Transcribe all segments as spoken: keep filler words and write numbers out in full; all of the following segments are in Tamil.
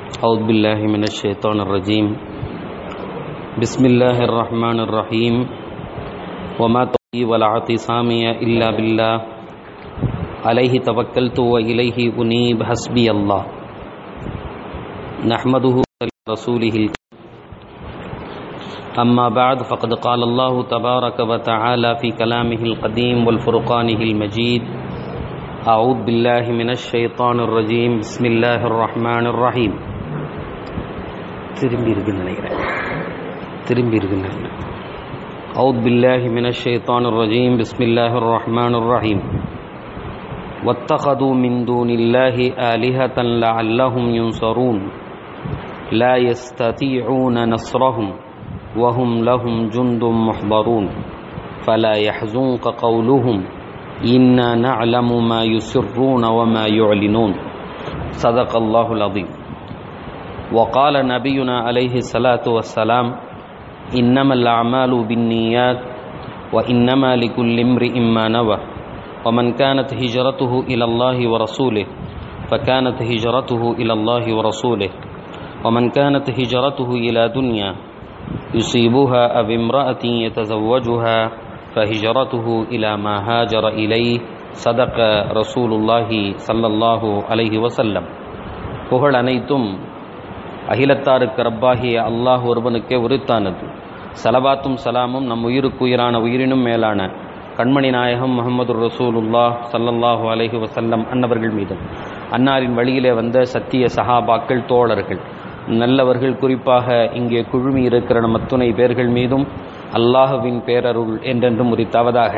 أعوذ بالله من الشيطان الرجيم. بسم الله الرحمن الرحيم. وما توفيقي ولا اعتصامي إلا بالله عليه توكلت وإليه أنيب حسبي الله. نحمده ورسوله الكريم. أما بعد فقد قال الله تبارك وتعالى في كلامه القديم والفرقانه المجيد. أعوذ بالله من الشيطان الرجيم. بسم الله الرحمن الرحيم. திரும்பி இருக்குன்னு நினைக்கிறேன் திரும்பி இருக்குன்னு أعوذ بالله من الشيطان الرجيم. بسم الله الرحمن الرحيم. واتخذوا من دون الله آلهة لعلهم ينصرون لا يستطيعون نصرهم وهم لهم جند محضرون فلا يحزنك قولهم إنا نعلم ما يسرون وما يعلنون. صدق الله العظيم. وقال نبينا عليه الصلاة والسلام إنما الأعمال بالنيات وإنما لكل امرئ ما نوى ومن كانت هجرته إلى الله ورسوله فكانت هجرته إلى الله ورسوله ومن كانت هجرته إلى دنيا يصيبها أو امرأة يتزوجها فهجرته إلى ما هاجر إليه. صدق رسول الله صلى الله عليه وسلم. புகழ் அனைத்தும் அகிலத்தாருக்கு ரப்பாகிய அல்லாஹ் ஒருவனுக்கே உரித்தானது. சலவாத்தும் சலாமும் நம் உயிருக்கு உயிரான உயிரினும் மேலான கண்மணி நாயகம் முஹம்மது ரசூலுல்லாஹ் ஸல்லல்லாஹு அலைஹி வஸல்லம் அன்னவர்கள் மீதும் அன்னாரின் வழியிலே வந்த சத்திய சஹாபாக்கள் தோழர்கள் நல்லவர்கள் குறிப்பாக இங்கே குழுமி இருக்கிற நம் அத்துணை பேர்கள் மீதும் அல்லாஹுவின் பேரருள் என்றென்றும் உரித்தாவதாக.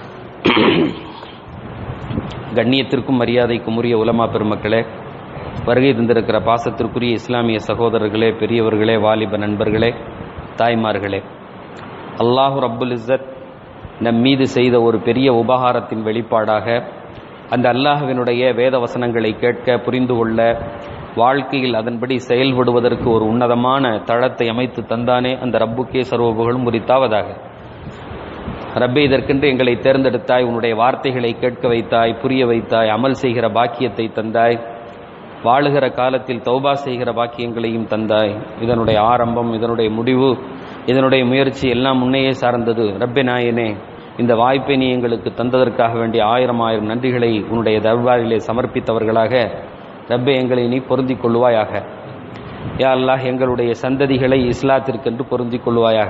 கண்ணியத்திற்கும் மரியாதைக்கும் உரிய உலமா பெருமக்களே, வருகை தந்திருக்கிற பாசத்திற்குரிய இஸ்லாமிய சகோதரர்களே, பெரியவர்களே, வாலிப நண்பர்களே, தாய்மார்களே, அல்லாஹு ரப்புல் இஸ்ஸத் நம் மீது செய்த ஒரு பெரிய உபகாரத்தின் வெளிப்பாடாக அந்த அல்லாஹுவினுடைய வேத வசனங்களை கேட்க, புரிந்து கொள்ள, வாழ்க்கையில் அதன்படி செயல்படுவதற்கு ஒரு உன்னதமான தளத்தை அமைத்து தந்தானே அந்த ரப்புக்கே சர்வ புகழும் உரித்தாவதாக. ரப்பே, இதற்கென்று எங்களை தேர்ந்தெடுத்தாய், உன்னுடைய வார்த்தைகளை கேட்க வைத்தாய், புரிய வைத்தாய், அமல் செய்கிற பாக்கியத்தை தந்தாய், வாழுகிற காலத்தில் தௌபா செய்கிற பாக்கியங்களையும் தந்தாய். இதனுடைய ஆரம்பம், இதனுடைய முடிவு, இதனுடைய முயற்சி எல்லாம் முன்னையே சார்ந்தது. ரப்பே நாயனே, இந்த வாய்ப்பை நீ எங்களுக்கு தந்ததற்காக வேண்டிய ஆயிரம் ஆயிரம் நன்றிகளை உன்னுடைய தர்பாரிலே சமர்ப்பித்தவர்களாக ரப்பே எங்களை நீ பொருந்திக் கொள்வாயாக. யா அல்லாஹ், எங்களுடைய சந்ததிகளை இஸ்லாத்திற்கென்று பொருந்திக் கொள்வாயாக.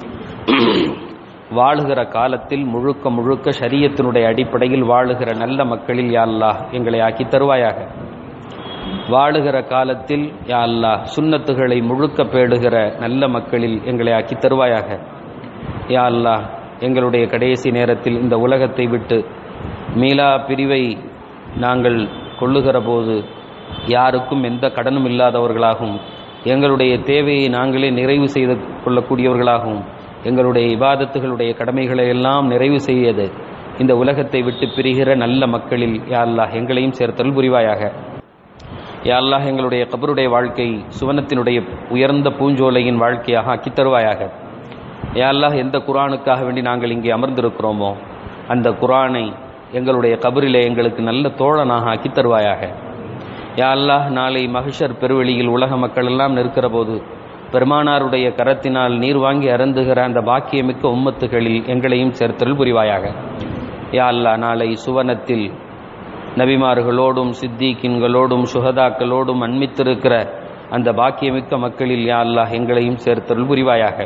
வாழுகிற காலத்தில் முழுக்க முழுக்க ஷரியத்தினுடைய அடிப்படையில் வாழுகிற நல்ல மக்களில் யா அல்லாஹ் எங்களை ஆக்கி தருவாயாக. வாழுகிற காலத்தில் யா அல்லாஹ் சுன்னத்துகளை முழுக்க பேடுகிற நல்ல மக்களில் எங்களை ஆக்கி தருவாயாக. யா அல்லாஹ், எங்களுடைய கடைசி நேரத்தில் இந்த உலகத்தை விட்டு மீளா பிரிவை நாங்கள் கொள்ளுகிற போது யாருக்கும் எந்த கடனும் இல்லாதவர்களாகவும், எங்களுடைய தேவையை நாங்களே நிறைவு செய்து கொள்ளக்கூடியவர்களாகவும், எங்களுடைய இபாதத்துகளுடைய கடமைகளை எல்லாம் நிறைவு செய்யது இந்த உலகத்தை விட்டு பிரிகிற நல்ல மக்களில் யா அல்லாஹ் எங்களையும் சேர்த்தல் புரிவாயாக. யா அல்லாஹ், எங்களுடைய கபருடைய வாழ்க்கை சுவனத்தினுடைய உயர்ந்த பூஞ்சோலையின் வாழ்க்கையாக ஆக்கி தருவாயாக. யா அல்லாஹ், எந்த குர்ஆனுக்காக வேண்டி நாங்கள் இங்கே அமர்ந்திருக்கிறோமோ அந்த குர்ஆனை எங்களுடைய கபரிலே எங்களுக்கு நல்ல தோழனாக ஆக்கி தருவாயாக. யா அல்லாஹ், நாளை மஹ்ஷர் பெருவெளியில் உலக மக்கள் எல்லாம் நிற்கிற போது பெருமானாருடைய கரத்தினால் நீர் வாங்கி அருந்துகிற அந்த பாக்கியமிக்க உம்மத்துகளில் எங்களையும் சேர்த்தல் புரிவாயாக. யா அல்லாஹ், நாளை சுவனத்தில் நபிமார்களோடும் சித்திகீன்களோடும் சுஹதாக்களோடும் அன்மித்திருக்கிற அந்த பாக்கியமிக்க மக்களில் யா அல்லாஹ் எங்களையும் சேர்த்தல் புரிவாயாக.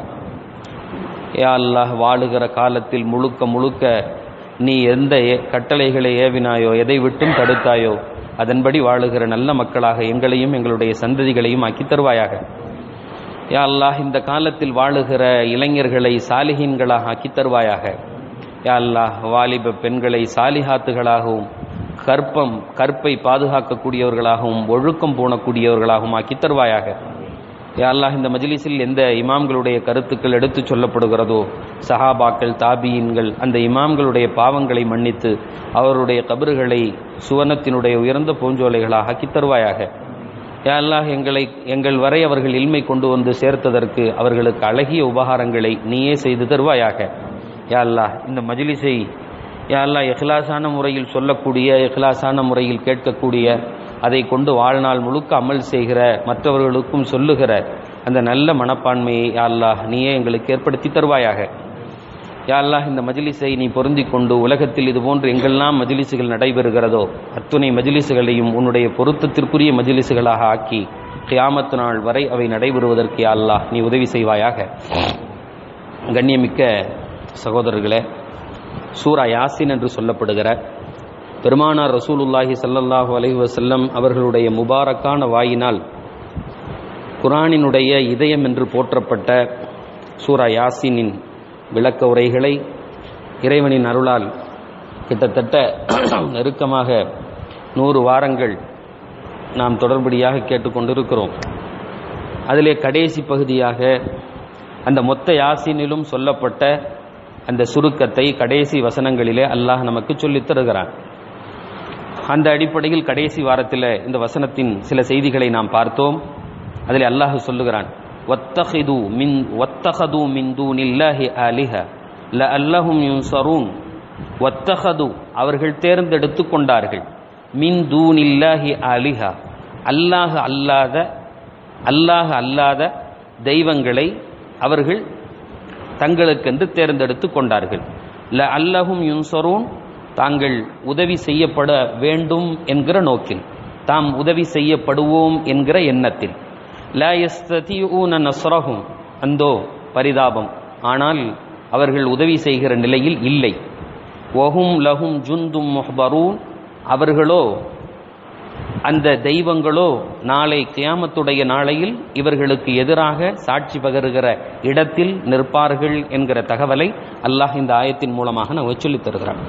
யா அல்லாஹ், வாழுகிற காலத்தில் முழுக்க முழுக்க நீ எந்த கட்டளைகளை ஏவினாயோ, எதை விட்டும் தடுத்தாயோ அதன்படி வாழுகிற நல்ல மக்களாக எங்களையும் எங்களுடைய சந்ததிகளையும் ஆக்கி தருவாயாக. யா அல்லாஹ், இந்த காலத்தில் வாழுகிற இளைஞர்களை சாலிஹீன்களாக ஆக்கி தருவாயாக. யா அல்லாஹ், வாலிப பெண்களை சாலிஹாத்துகளாகவும், கற்பம் கற்பை பாதுகாக்கக்கூடியவர்களாகவும், ஒழுக்கம் பூணக்கூடியவர்களாகவும் ஆக்கி தருவாயாக. யா அல்லாஹ், இந்த மஜ்லிஸில் எந்த இமாம்களுடைய கருத்துக்கள் எடுத்துச் சொல்லப்படுகிறதோ, சஹாபாக்கள், தாபியீன்கள், அந்த இமாம்களுடைய பாவங்களை மன்னித்து அவருடைய கபறுகளை சுவனத்தினுடைய உயர்ந்த பூஞ்சோலைகளாக ஆக்கி தருவாயாக. யா அல்லாஹ், எங்களை எங்கள் வரை அவர்கள் இல்மை கொண்டு வந்து சேர்த்ததற்கு அவர்களுக்கு அழகிய உபகாரங்களை நீயே செய்து தருவாயாக. யா அல்லாஹ், இந்த மஜ்லிஸை யா அல்லாஹ் இஹ்லாஸான முறையில் சொல்லக்கூடிய, இஹ்லாஸான முறையில் கேட்கக்கூடிய அதை கொண்டு வாழ்நாள் முழுக்க அமல் செய்கிற, மற்றவர்களுக்கும் சொல்லுகிற அந்த நல்ல மனப்பான்மையை யா அல்லாஹ் நீயே எங்களுக்கு ஏற்படுத்தி தருவாயாக. யா அல்லாஹ் இந்த மஜ்லிஸை நீ பொருந்தி கொண்டு உலகத்தில் இதுபோன்று எங்கெல்லாம் மஜ்லிஸுகள் நடைபெறுகிறதோ அத்துணை மஜ்லிஸுகளையும் உன்னுடைய பொருத்தத்திற்குரிய மஜ்லிஸுகளாக ஆக்கி கியாமத்து நாள் வரை அவை நடைபெறுவதற்கு யா அல்லாஹ் நீ உதவி செய்வாயாக. கண்ணியமிக்க சகோதரர்களே, சூரா யாசின் என்று சொல்லப்படுகிற பெருமானார் ரசூலுல்லாஹி ஸல்லல்லாஹு அலைஹி வஸல்லம் அவர்களுடைய முபாரக்கான வாயினால் குர்ஆனினுடைய இதயம் என்று போற்றப்பட்ட சூரா யாசினின் விளக்க உரைகளை இறைவனின் அருளால் கிட்டத்தட்ட நெருக்கமாக நூறு வாரங்கள் நாம் தொடர்படியாக கேட்டுக்கொண்டிருக்கிறோம். அதிலே கடைசி பகுதியாக அந்த மொத்த யாசினிலும் சொல்லப்பட்ட அந்த சுருக்கத்தை கடைசி வசனங்களிலே அல்லாஹ் நமக்கு சொல்லித் தருகிறான். அந்த அடிப்படையில் கடைசி வாரத்தில் இந்த வசனத்தின் சில செய்திகளை நாம் பார்த்தோம். அதில் அல்லாஹ் சொல்லுகிறான், வத்தஹிது மின் வத்தஹது மின் தூனில்லாஹி ஆலிஹ லஅல்லஹும் யுன்ஸரூன். வத்தஹது அவர்கள் தேர்ந்தெடுத்து கொண்டார்கள், மின் தூனில்லாஹி ஆலிஹ அல்லாஹ் அல்லாத அல்லாஹ் அல்லாத தெய்வங்களை அவர்கள் தங்களுக்கென்று தேர்ந்தெடுத்து கொண்டார்கள். லஅல்லஹும் யுன்ஸரூன் தாங்கள் உதவி செய்யப்பட வேண்டும் என்கிற நோக்கில், தாம் உதவி செய்யப்படுவோம் என்கிற எண்ணத்தில். லா யஸ்ததிஊன நஸ்ரஹும் அந்தோ பரிதாபம், ஆனால் அவர்கள் உதவி செய்கிற நிலையில் இல்லை. வஹும் லஹும் ஜுந்தும் முஹ்பரூன் அவர்களோ அந்த தெய்வங்களோ நாளை கியாமத்துடைய நாளையில் இவர்களுக்கு எதிராக சாட்சி பகருகிற இடத்தில் நிற்பார்கள் என்கிற தகவலை அல்லாஹ் இந்த ஆயத்தின் மூலமாக நமக்கு சொல்லித் தருகிறான்.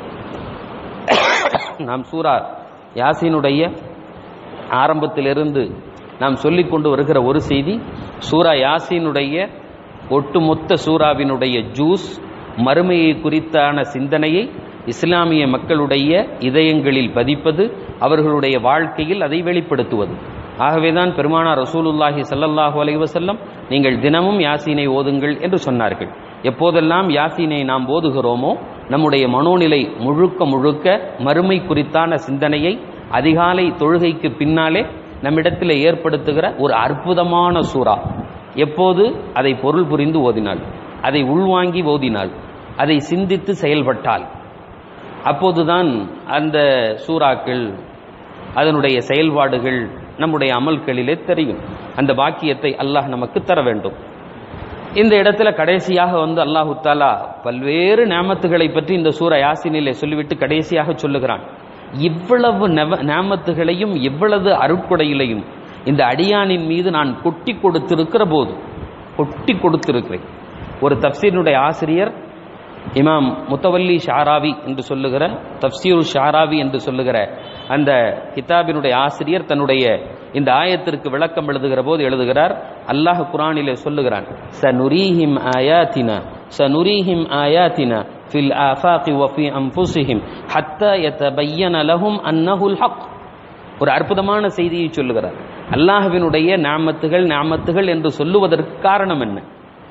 நாம் சூரா யாசீனுடைய ஆரம்பத்திலிருந்து நாம் சொல்லிக் கொண்டு வருகிற ஒரு செய்தி, சூரா யாசீனுடைய ஒட்டுமொத்த சூறாவினுடைய ஜூஸ் மறுமையை குறித்தான சிந்தனையை இஸ்லாமிய மக்களுடைய இதயங்களில் பதிப்பது, அவர்களுடைய வாழ்க்கையில் அதை வெளிப்படுத்துவது. ஆகவேதான் பெருமானார் ரசூலுல்லாஹி ஸல்லல்லாஹு அலைஹி வஸல்லம் நீங்கள் தினமும் யாசீனை ஓதுங்கள் என்று சொன்னார்கள். எப்போதெல்லாம் யாசீனை நாம் ஓதுகிறோமோ நம்முடைய மனோநிலை முழுக்க முழுக்க மறுமை குறித்தான சிந்தனையை அதிகாலை தொழுகைக்கு பின்னாலே நம்மிடத்தில் ஏற்படுத்துகிற ஒரு அற்புதமான சூறா. எப்போது அதை பொருள் புரிந்து ஓதினாள், அதை உள்வாங்கி ஓதினாள், அதை சிந்தித்து செயல்பட்டால், அப்போதுதான் அந்த சூறாக்கள் அதனுடைய செயல்பாடுகள் நம்முடைய அமல்களிலே தெரியும். அந்த பாக்கியத்தை அல்லாஹ் நமக்கு தர வேண்டும். இந்த இடத்துல கடைசியாக வந்து அல்லாஹு தஆலா பல்வேறு நியாமத்துகளை பற்றி இந்த சூரா யாசீனிலே சொல்லிவிட்டு கடைசியாக சொல்லுகிறான், இவ்வளவு நியாமத்துகளையும் இவ்வளவு அருட்கொடையிலையும் இந்த அடியானின் மீது நான் கொட்டி கொடுத்திருக்கிற போது கொட்டி கொடுத்திருக்கிறேன். ஒரு தப்சீருடைய ஆசிரியர் இமாம் முத்தவல்லி ஷாராவி என்று சொல்லுகிற, தப்சீரு ஷாராவி என்று சொல்லுகிற அந்த கிதாபினுடைய ஆசிரியர் தன்னுடைய இந்த ஆயத்திற்கு விளக்கம் எழுதுகிற போது எழுதுகிறார், அல்லாஹ் குர்ஆனிலே சொல்லுகிறான், சனுரீஹிம் ஆயாத்தினா சனுரீஹிம் ஆயாத்தினா ஃபில் ஆஃபாகி வ ஃபீ அன்ஃபுஸிஹிம் ஹத்தா யதபய்யன லஹும் அன்னஹுல் ஹக். ஒரு அற்புதமான செய்தியை சொல்லுகிறார். அல்லாஹ்வினுடைய நியாமத்துகள் நியாமத்துகள் என்று சொல்லுவதற்கு காரணம் என்ன?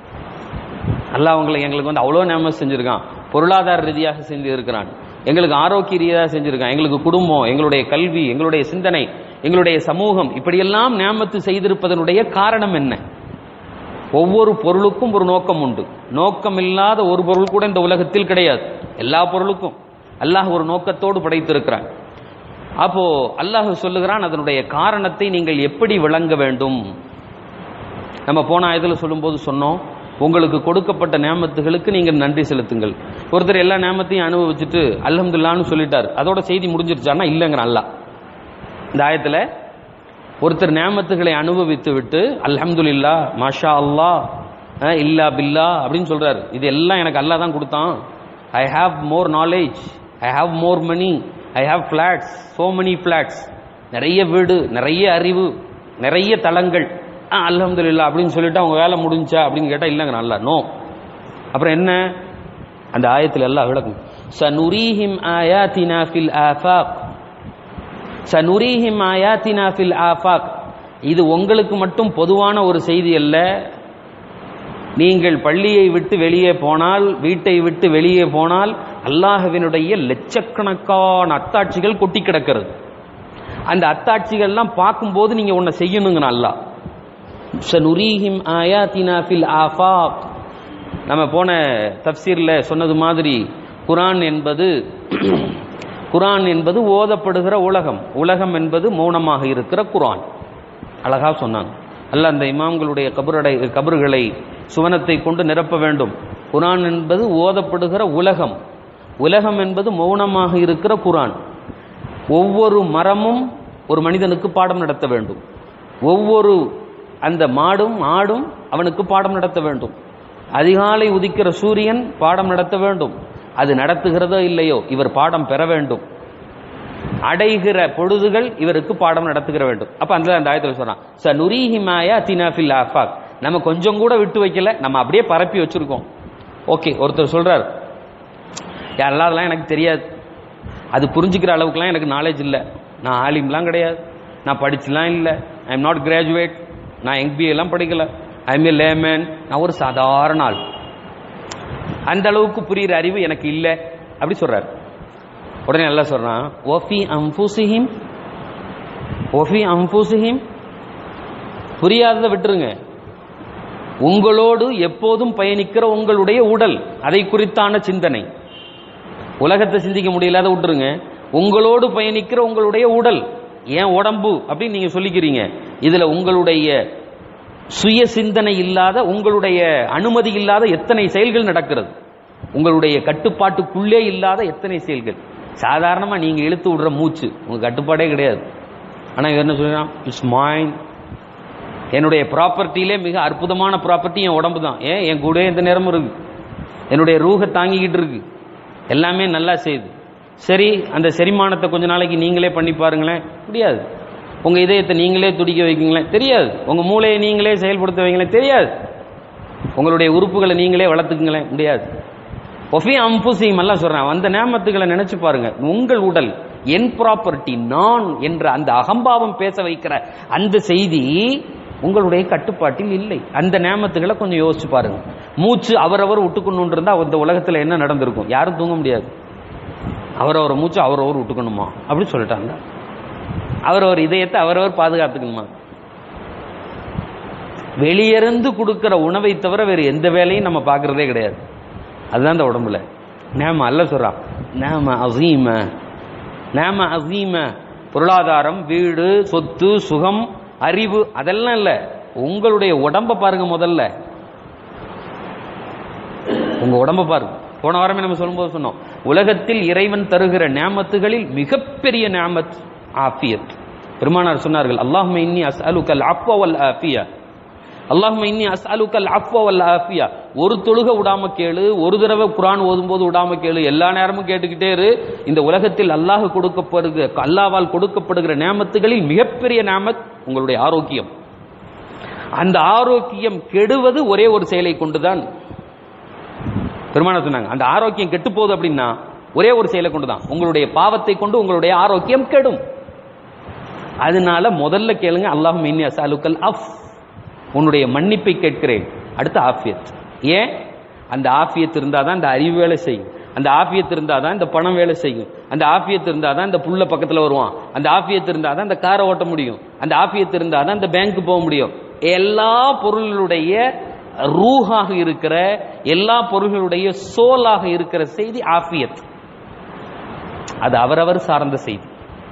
அல்லாஹ் அவங்களை எங்களுக்கு வந்து அவ்வளோ நியாமத் செஞ்சிருக்கான், பொருளாதார ரீதியாக செஞ்சு இருக்கிறான், எங்களுக்கு ஆரோக்கிய ரீதியாக செஞ்சிருக்கான், எங்களுக்கு குடும்பம், எங்களுடைய கல்வி, எங்களுடைய சிந்தனை, எங்களுடைய சமூகம், இப்படியெல்லாம் நியாமத்து செய்திருப்பதனுடைய காரணம் என்ன? ஒவ்வொரு பொருளுக்கும் ஒரு நோக்கம் உண்டு. நோக்கம் இல்லாத ஒரு பொருள் கூட இந்த உலகத்தில் கிடையாது. எல்லா பொருளுக்கும் அல்லாஹ் ஒரு நோக்கத்தோடு படைத்திருக்கிறான். அப்போ அல்லாஹ் சொல்லுகிறான், அதனுடைய காரணத்தை நீங்கள் எப்படி விளங்க வேண்டும்? நம்ம போன ஆயத்தில் சொல்லும்போது சொன்னோம், உங்களுக்கு கொடுக்கப்பட்ட நியாமத்துகளுக்கு நீங்கள் நன்றி செலுத்துங்கள். ஒருத்தர் எல்லா நியாமத்தையும் அனுபவிச்சுட்டு அல்ஹம்துலில்லாஹ்னு சொல்லிட்டார், அதோட செய்தி முடிஞ்சிருச்சான்னா இல்லைங்கிற அல்லாஹ். இந்த ஆயத்தில் ஒருத்தர் நியாமத்துகளை அனுபவித்து விட்டு அல்ஹம்துலில்லாஹ் மாஷா அல்லாஹ் இல்லா பில்லா அப்படின்னு சொல்றாரு, இது எல்லாம் எனக்கு அல்லாஹ் தான் கொடுத்தான். I have more knowledge, I have more money, I have flats, so many flats, நிறைய வீடு, நிறைய அறிவு, நிறைய தளங்கள், அல்ஹம்துலில்லாஹ் அப்படின்னு சொல்லிட்டு அவங்க வேலை முடிஞ்சா அப்படின்னு கேட்டால் இல்லைங்க நல்லா நோ. அப்புறம் என்ன? அந்த ஆயத்தில் எல்லாம் விளக்கும், சனுரீஹிம் ஆயாத்தினா ஃபில் ஆஃபாக், சனுரீஹிம் ஆயாத்தினா ஃபில் ஆஃபாக். இது உங்களுக்கு மட்டும் பொதுவான ஒரு செய்தி அல்ல. நீங்கள் பள்ளியை விட்டு வெளியே போனால், வீட்டை விட்டு வெளியே போனால் அல்லாஹ்வினுடைய லட்சக்கணக்கான அத்தாட்சிகள் கொட்டி கிடக்கிறது. அந்த அத்தாட்சிகள்லாம் பார்க்கும்போது நீங்க ஒன்ன செய்யணுங்க. அல்லாஹ் சனுரீஹிம் ஆயாத்தினா ஃபில் ஆஃபாக், நம்ம போன தஃப்சீர்ல சொன்னது மாதிரி குர்ஆன் என்பது குர்ஆன் என்பது ஓதப்படுகிற உலகம், உலகம் என்பது மௌனமாக இருக்கிற குர்ஆன். அழகா சொன்னாங்க. அல்லாஹ் அந்த இமாம்களுடைய கபருடை கபறுகளை சுவனத்தை கொண்டு நிரப்ப வேண்டும். குர்ஆன் என்பது ஓதப்படுகிற உலகம், உலகம் என்பது மௌனமாக இருக்கிற குர்ஆன். ஒவ்வொரு மரமும் ஒரு மனிதனுக்கு பாடம் நடத்த வேண்டும். ஒவ்வொரு அந்த மாடும் ஆடும் அவனுக்கு பாடம் நடத்த வேண்டும். அதிகாலை உதிக்கிற சூரியன் பாடம் நடத்த வேண்டும். அது நடத்துகிறதோ இல்லையோ இவர் பாடம் பெற வேண்டும். அடைகிற பொழுதுகள் இவருக்கு பாடம் நடத்துகிற வேண்டும். அப்ப அந்த அந்த ஆயத்துல சொல்றான் சனுரீஹிம் ஆயாத்தினா ஃபில் ஆஃபாக், நம்ம கொஞ்சம் கூட விட்டு வைக்கல, நம்ம அப்படியே பரப்பி வச்சிருக்கோம். ஓகே, ஒருத்தர் சொல்றார் அதெல்லாம் எனக்கு தெரியாது, அது புரிஞ்சுக்கிற அளவுக்குலாம் எனக்கு நாலேஜ் இல்லை, நான் ஆலிம்லாம் கிடையாது, நான் படிச்சுலாம் இல்லை, ஐ எம் நாட் கிராஜுவேட், நான் எம்பிஏ எல்லாம் படிக்கல, ஐ எம் ஏ லேமேன், நான் ஒரு சாதாரண ஆள், அந்த அளவுக்கு புரியுற அறிவு எனக்கு இல்லை அப்படி சொல்றாரு. உடனே நல்லா சொல்றான் ஒஃபி அம்புசிஹிம் ஒஃபி அம்புசிஹிம், புரியாததை விட்டுருங்க. உங்களோடு எப்போதும் பயணிக்கிற உங்களுடைய உடல், அதை குறித்தான சிந்தனை. உலகத்தை சிந்திக்க முடியலாத விட்டுருங்க. உங்களோடு பயணிக்கிற உங்களுடைய உடல், ஏன் உடம்பு அப்படின்னு நீங்க சொல்லிக்கிறீங்க. இதுல உங்களுடைய சுய சிந்தனை இல்லாத, உங்களுடைய அனுமதி இல்லாத எத்தனை செயல்கள் நடக்கிறது, உங்களுடைய கட்டுப்பாட்டுக்குள்ளே இல்லாத எத்தனை செயல்கள். சாதாரணமா நீங்க இழுத்து விடுற மூச்சு உங்க கட்டுப்பாடே கிடையாது. ஆனா என்ன சொல்றான், இட்ஸ் மைண்ட், என்னுடைய ப்ராப்பர்ட்டியிலே மிக அற்புதமான ப்ராப்பர்ட்டி என் உடம்பு தான். ஏன் என் கூட எந்த நேரமும் இருக்கு, என்னுடைய ரூஹை தாங்கிக்கிட்டு இருக்கு, எல்லாமே நல்லா செய்யுது. சரி, அந்த செரிமானத்தை கொஞ்ச நாளைக்கு நீங்களே பண்ணி பாருங்களேன், முடியாது. உங்க இதயத்தை நீங்களே துடிக்க வைக்கீங்களேன், தெரியாது. உங்க மூளையை நீங்களே செயல்படுத்த வைங்களேன், தெரியாது. உங்களுடைய உறுப்புகளை நீங்களே வளர்த்துக்குங்களேன், முடியாது. ஒஃபி அம்புசிம் எல்லாம் சொல்றேன். அந்த நேமத்துகளை நினைச்சு பாருங்க. உங்கள் உடல் என் ப்ராப்பர்ட்டி, நான் என்ற அந்த அகம்பாவம் பேச வைக்கிற அந்த செய்தி உங்களுடைய கட்டுப்பாட்டில் இல்லை. அந்த நேமத்துகளை கொஞ்சம் யோசிச்சு பாருங்க. மூச்சு அவரவர் விட்டுக்கொண்டு இருந்தா அந்த உலகத்தில் என்ன நடந்திருக்கும்? யாரும் தூங்க முடியாது. அவரவர் மூச்சு அவரவர் விட்டுக்கணுமா அப்படி சொல்லிட்டாங்க. அவரவர் இதயத்தை அவரவர் பாதுகாத்துக்கணுமா? வெளியிருந்து கொடுக்கிற உணவை தவிர வேறு எந்த வேலையும் நம்ம பார்க்கறதே கிடையாது. அதுதான் இந்த உடம்புல நேம. அல்ல சொல்றான் நேம அசீம, நேம அசீம. பொருளாதாரம், வீடு, சொத்து, சுகம், அறிவு அதெல்லாம் இல்ல. உங்களுடைய உடம்ப பாருங்க. முதல்ல உங்க உடம்ப பாருங்க. போன வாரமே நம்ம சொல்லும்போது சொன்னோம், உலகத்தில் இறைவன் தருகிற நேமத்துகளில் மிகப்பெரிய நேமத் ஆஃபியத். பெருமானார் சொன்னார்கள், அல்லாஹும்ம இன்னி அஸ்அலுக்கல் அஃப்வ வல் ஆஃபியா, அல்லாஹும்ம இன்னி அஸ்அலுக்கல் அஃப்வ வல் ஆஃபியா. ஒரு தொழுகை விடாம கேளு, ஒரு தடவை குர்ஆன் ஓதும்போது விடாம கேளு, எல்லா நேரமும் கேட்டுக்கிட்டே இரு. இந்த உலகத்தில் அல்லாஹ் கொடுக்கப்படுகிற, அல்லாஹ்வால் கொடுக்கப்படுகிற நேமத்துகளில் மிகப்பெரிய நேமத் உங்களுடைய ஆரோக்கியம். அந்த ஆரோக்கியம் கெடுவது ஒரே ஒரு செயலை கொண்டுதான். பெருமானார் சொன்னாங்க, அந்த ஆரோக்கியம் கெட்டு போகுது அப்படின்னா ஒரே ஒரு செயலை கொண்டுதான். உங்களுடைய பாவத்தை கொண்டு உங்களுடைய ஆரோக்கியம் கெடும். அதனால முதல்ல கேளுங்க, அல்லாஹும்ம இன்னி அஸ்அலுக்கல் அஃப், உன்னுடைய மன்னிப்பை கேட்கிறேன். அடுத்து ஆஃபியத். ஏன்? அந்த ஆஃபியத் இருந்தாதான் இந்த அறிவு வேலை செய்யும், அந்த ஆஃபியத் இருந்தாதான் இந்த பணம் வேலை செய்யும், அந்த ஆஃபியத் இருந்தாதான் இந்த புள்ள பக்கத்தில் வருவான், அந்த ஆஃபியத் இருந்தாதான் இந்த காரை ஓட்ட முடியும், அந்த ஆஃபியத் இருந்தாதான் இந்த பேங்க் போக முடியும். எல்லா பொருளுடைய ரூஹாக இருக்கிற, எல்லா பொருள்களுடைய சோலாக இருக்கிற செய்தி ஆஃபியத். அது அவரவர் சார்ந்த செய்தி.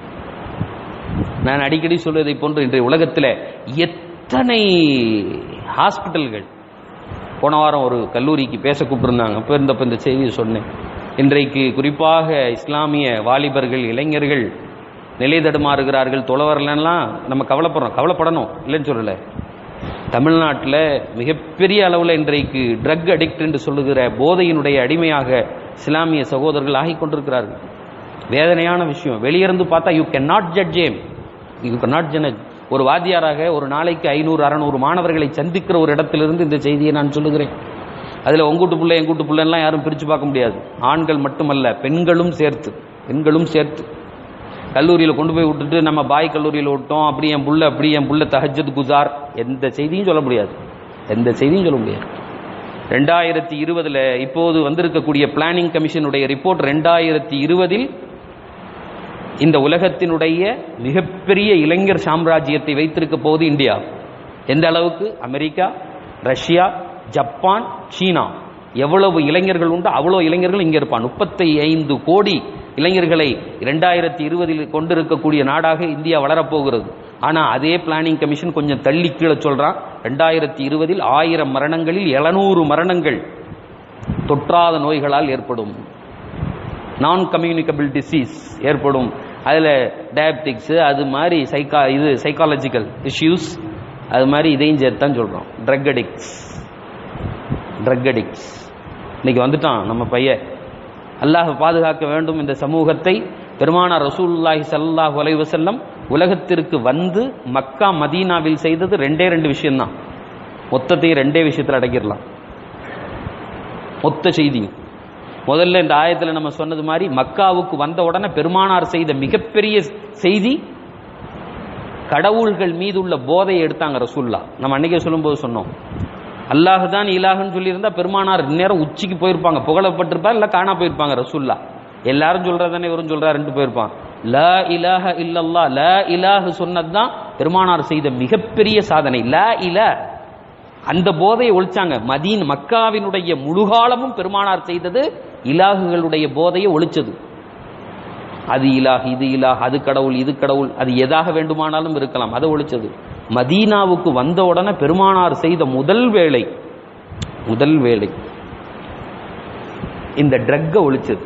நான் அடிக்கடி சொல்வதை போன்று இன்றைய உலகத்தில் எத்தனை ஹாஸ்பிட்டல்கள். போன வாரம் ஒரு கல்லூரிக்கு பேச கூப்பிட்டுருந்தாங்க, அப்போ இருந்தப்போ இந்த செய்தியை சொன்னேன். இன்றைக்கு குறிப்பாக இஸ்லாமிய வாலிபர்கள், இளைஞர்கள் நிலை தடுமாறுகிறார்கள், தொலை வரலன்னா நம்ம கவலைப்படுறோம். கவலைப்படணும், இல்லைன்னு சொல்லலை. தமிழ்நாட்டில் மிகப்பெரிய அளவில் இன்றைக்கு ட்ரக் அடிக்ட் என்று சொல்லுகிற போதையினுடைய அடிமையாக இஸ்லாமிய சகோதரர்கள் ஆகிக் கொண்டிருக்கிறார்கள். வேதனையான விஷயம். வெளியிருந்து பார்த்தா you can not judge them, you can not judge. ஒரு வாத்தியாராக ஒரு நாளைக்கு ஐநூறு அறநூறு மாணவர்களை சந்திக்கிற ஒரு இடத்திலிருந்து இந்த செய்தியை நான் சொல்லுகிறேன். அதில் உங்கூட்டு பிள்ளை எங்கூட்டு பிள்ளைலாம் யாரும் பிரித்து பார்க்க முடியாது. ஆண்கள் மட்டுமல்ல, பெண்களும் சேர்த்து, பெண்களும் சேர்த்து. கல்லூரியில் கொண்டு போய் விட்டுட்டு நம்ம பாய் கல்லூரியில் விட்டோம், அப்படி என் புள்ள, அப்படி என் புள்ள தஹஜ்ஜத் குசார், எந்த செய்தியும் சொல்ல முடியாது, எந்த செய்தியும் சொல்ல முடியாது. ரெண்டாயிரத்தி இருபதுல இப்போது வந்திருக்கக்கூடிய பிளானிங் கமிஷனுடைய ரிப்போர்ட் ரெண்டாயிரத்தி இருபதில் இந்த உலகத்தினுடைய மிகப்பெரிய இளைஞர் சாம்ராஜ்யத்தை வைத்திருக்க போது இந்தியா. எந்த அளவுக்கு? அமெரிக்கா, ரஷ்யா, ஜப்பான், சீனா, எவ்வளவு இளைஞர்கள் உண்டு அவ்வளவு இளைஞர்கள் இங்கே இருப்பான். முப்பத்தி ஐந்து கோடி இளைஞர்களை இரண்டாயிரத்தி இருபதில் கொண்டிருக்கக்கூடிய நாடாக இந்தியா வளரப்போகிறது. ஆனா அதே பிளானிங் கமிஷன் கொஞ்சம் தள்ளி கீழே சொல்றான், ரெண்டாயிரத்தி இருபதில் ஆயிரம் மரணங்களில் எழுநூறு மரணங்கள் தொற்றாத நோய்களால் ஏற்படும், நான் கம்யூனிகபிள் டிசீஸ் ஏற்படும். அதுல டயபெட்டிக்ஸ், அது மாதிரி சைக்கா இது சைக்காலஜிக்கல் இஷ்யூஸ், அது மாதிரி இதையும் சேர்த்தான் சொல்றோம். ட்ரக் அடிக்ட்ஸ் ட்ரக் அடிக்ட்ஸ் இன்னைக்கு வந்துட்டான் நம்ம பையன். அல்லாஹ் பாதுகாக்க வேண்டும் இந்த சமூகத்தை. பெருமானார் ரசூலுல்லாஹி ஸல்லல்லாஹு அலைஹி வஸல்லம் உலகத்திற்கு வந்து மக்கா மதீனாவில் செய்தது ரெண்டே ரெண்டு விஷயம்தான். மொத்தத்தையும் ரெண்டே விஷயத்தில் அடக்கிடலாம், மொத்த செய்தியும். முதல்ல இந்த ஆயத்தில் நம்ம சொன்னது மாதிரி மக்காவுக்கு வந்த உடனே பெருமானார் செய்த மிகப்பெரிய செய்தி, கடவுள்கள் மீது உள்ள போதையை எடுத்தாங்க ரசூல்லா. நம்ம அன்னைக்கே சொல்லும்போது சொன்னோம், அல்லாஹ் தான் இலாஹுன்னு சொல்லியிருந்தா பெருமானார் நேரம் உச்சிக்கு போயிருப்பாங்க, புகழப்பட்டிருப்பார், இல்லை காணா போயிருப்பாங்க ரசூல்லா. எல்லாரும் சொல்றதானே இவரும் சொல்றாருன்ட்டு போயிருப்பான். லா இலாஹ இல்லல்லா, லா இலாஹ் சொன்னதுதான் பெருமானார் செய்த மிகப்பெரிய சாதனை. லா இலா, அந்த போதையை ஒழிச்சாங்க. மதீன் மக்காவினுடைய முழுகாலமும் பெருமானார் செய்தது இலாகுகளுடைய போதையை ஒழிச்சது. அது இலாஹ், இது இலாஹ், அது கடவுள், இது கடவுள், அது எதாக வேண்டுமானாலும் இருக்கலாம், அதை ஒழிச்சது. மதீனாவுக்கு வந்த உடனே பெருமானார் செய்த முதல் வேலை முதல் வேலை இந்த ட்ரக்கை ஒழிச்சது.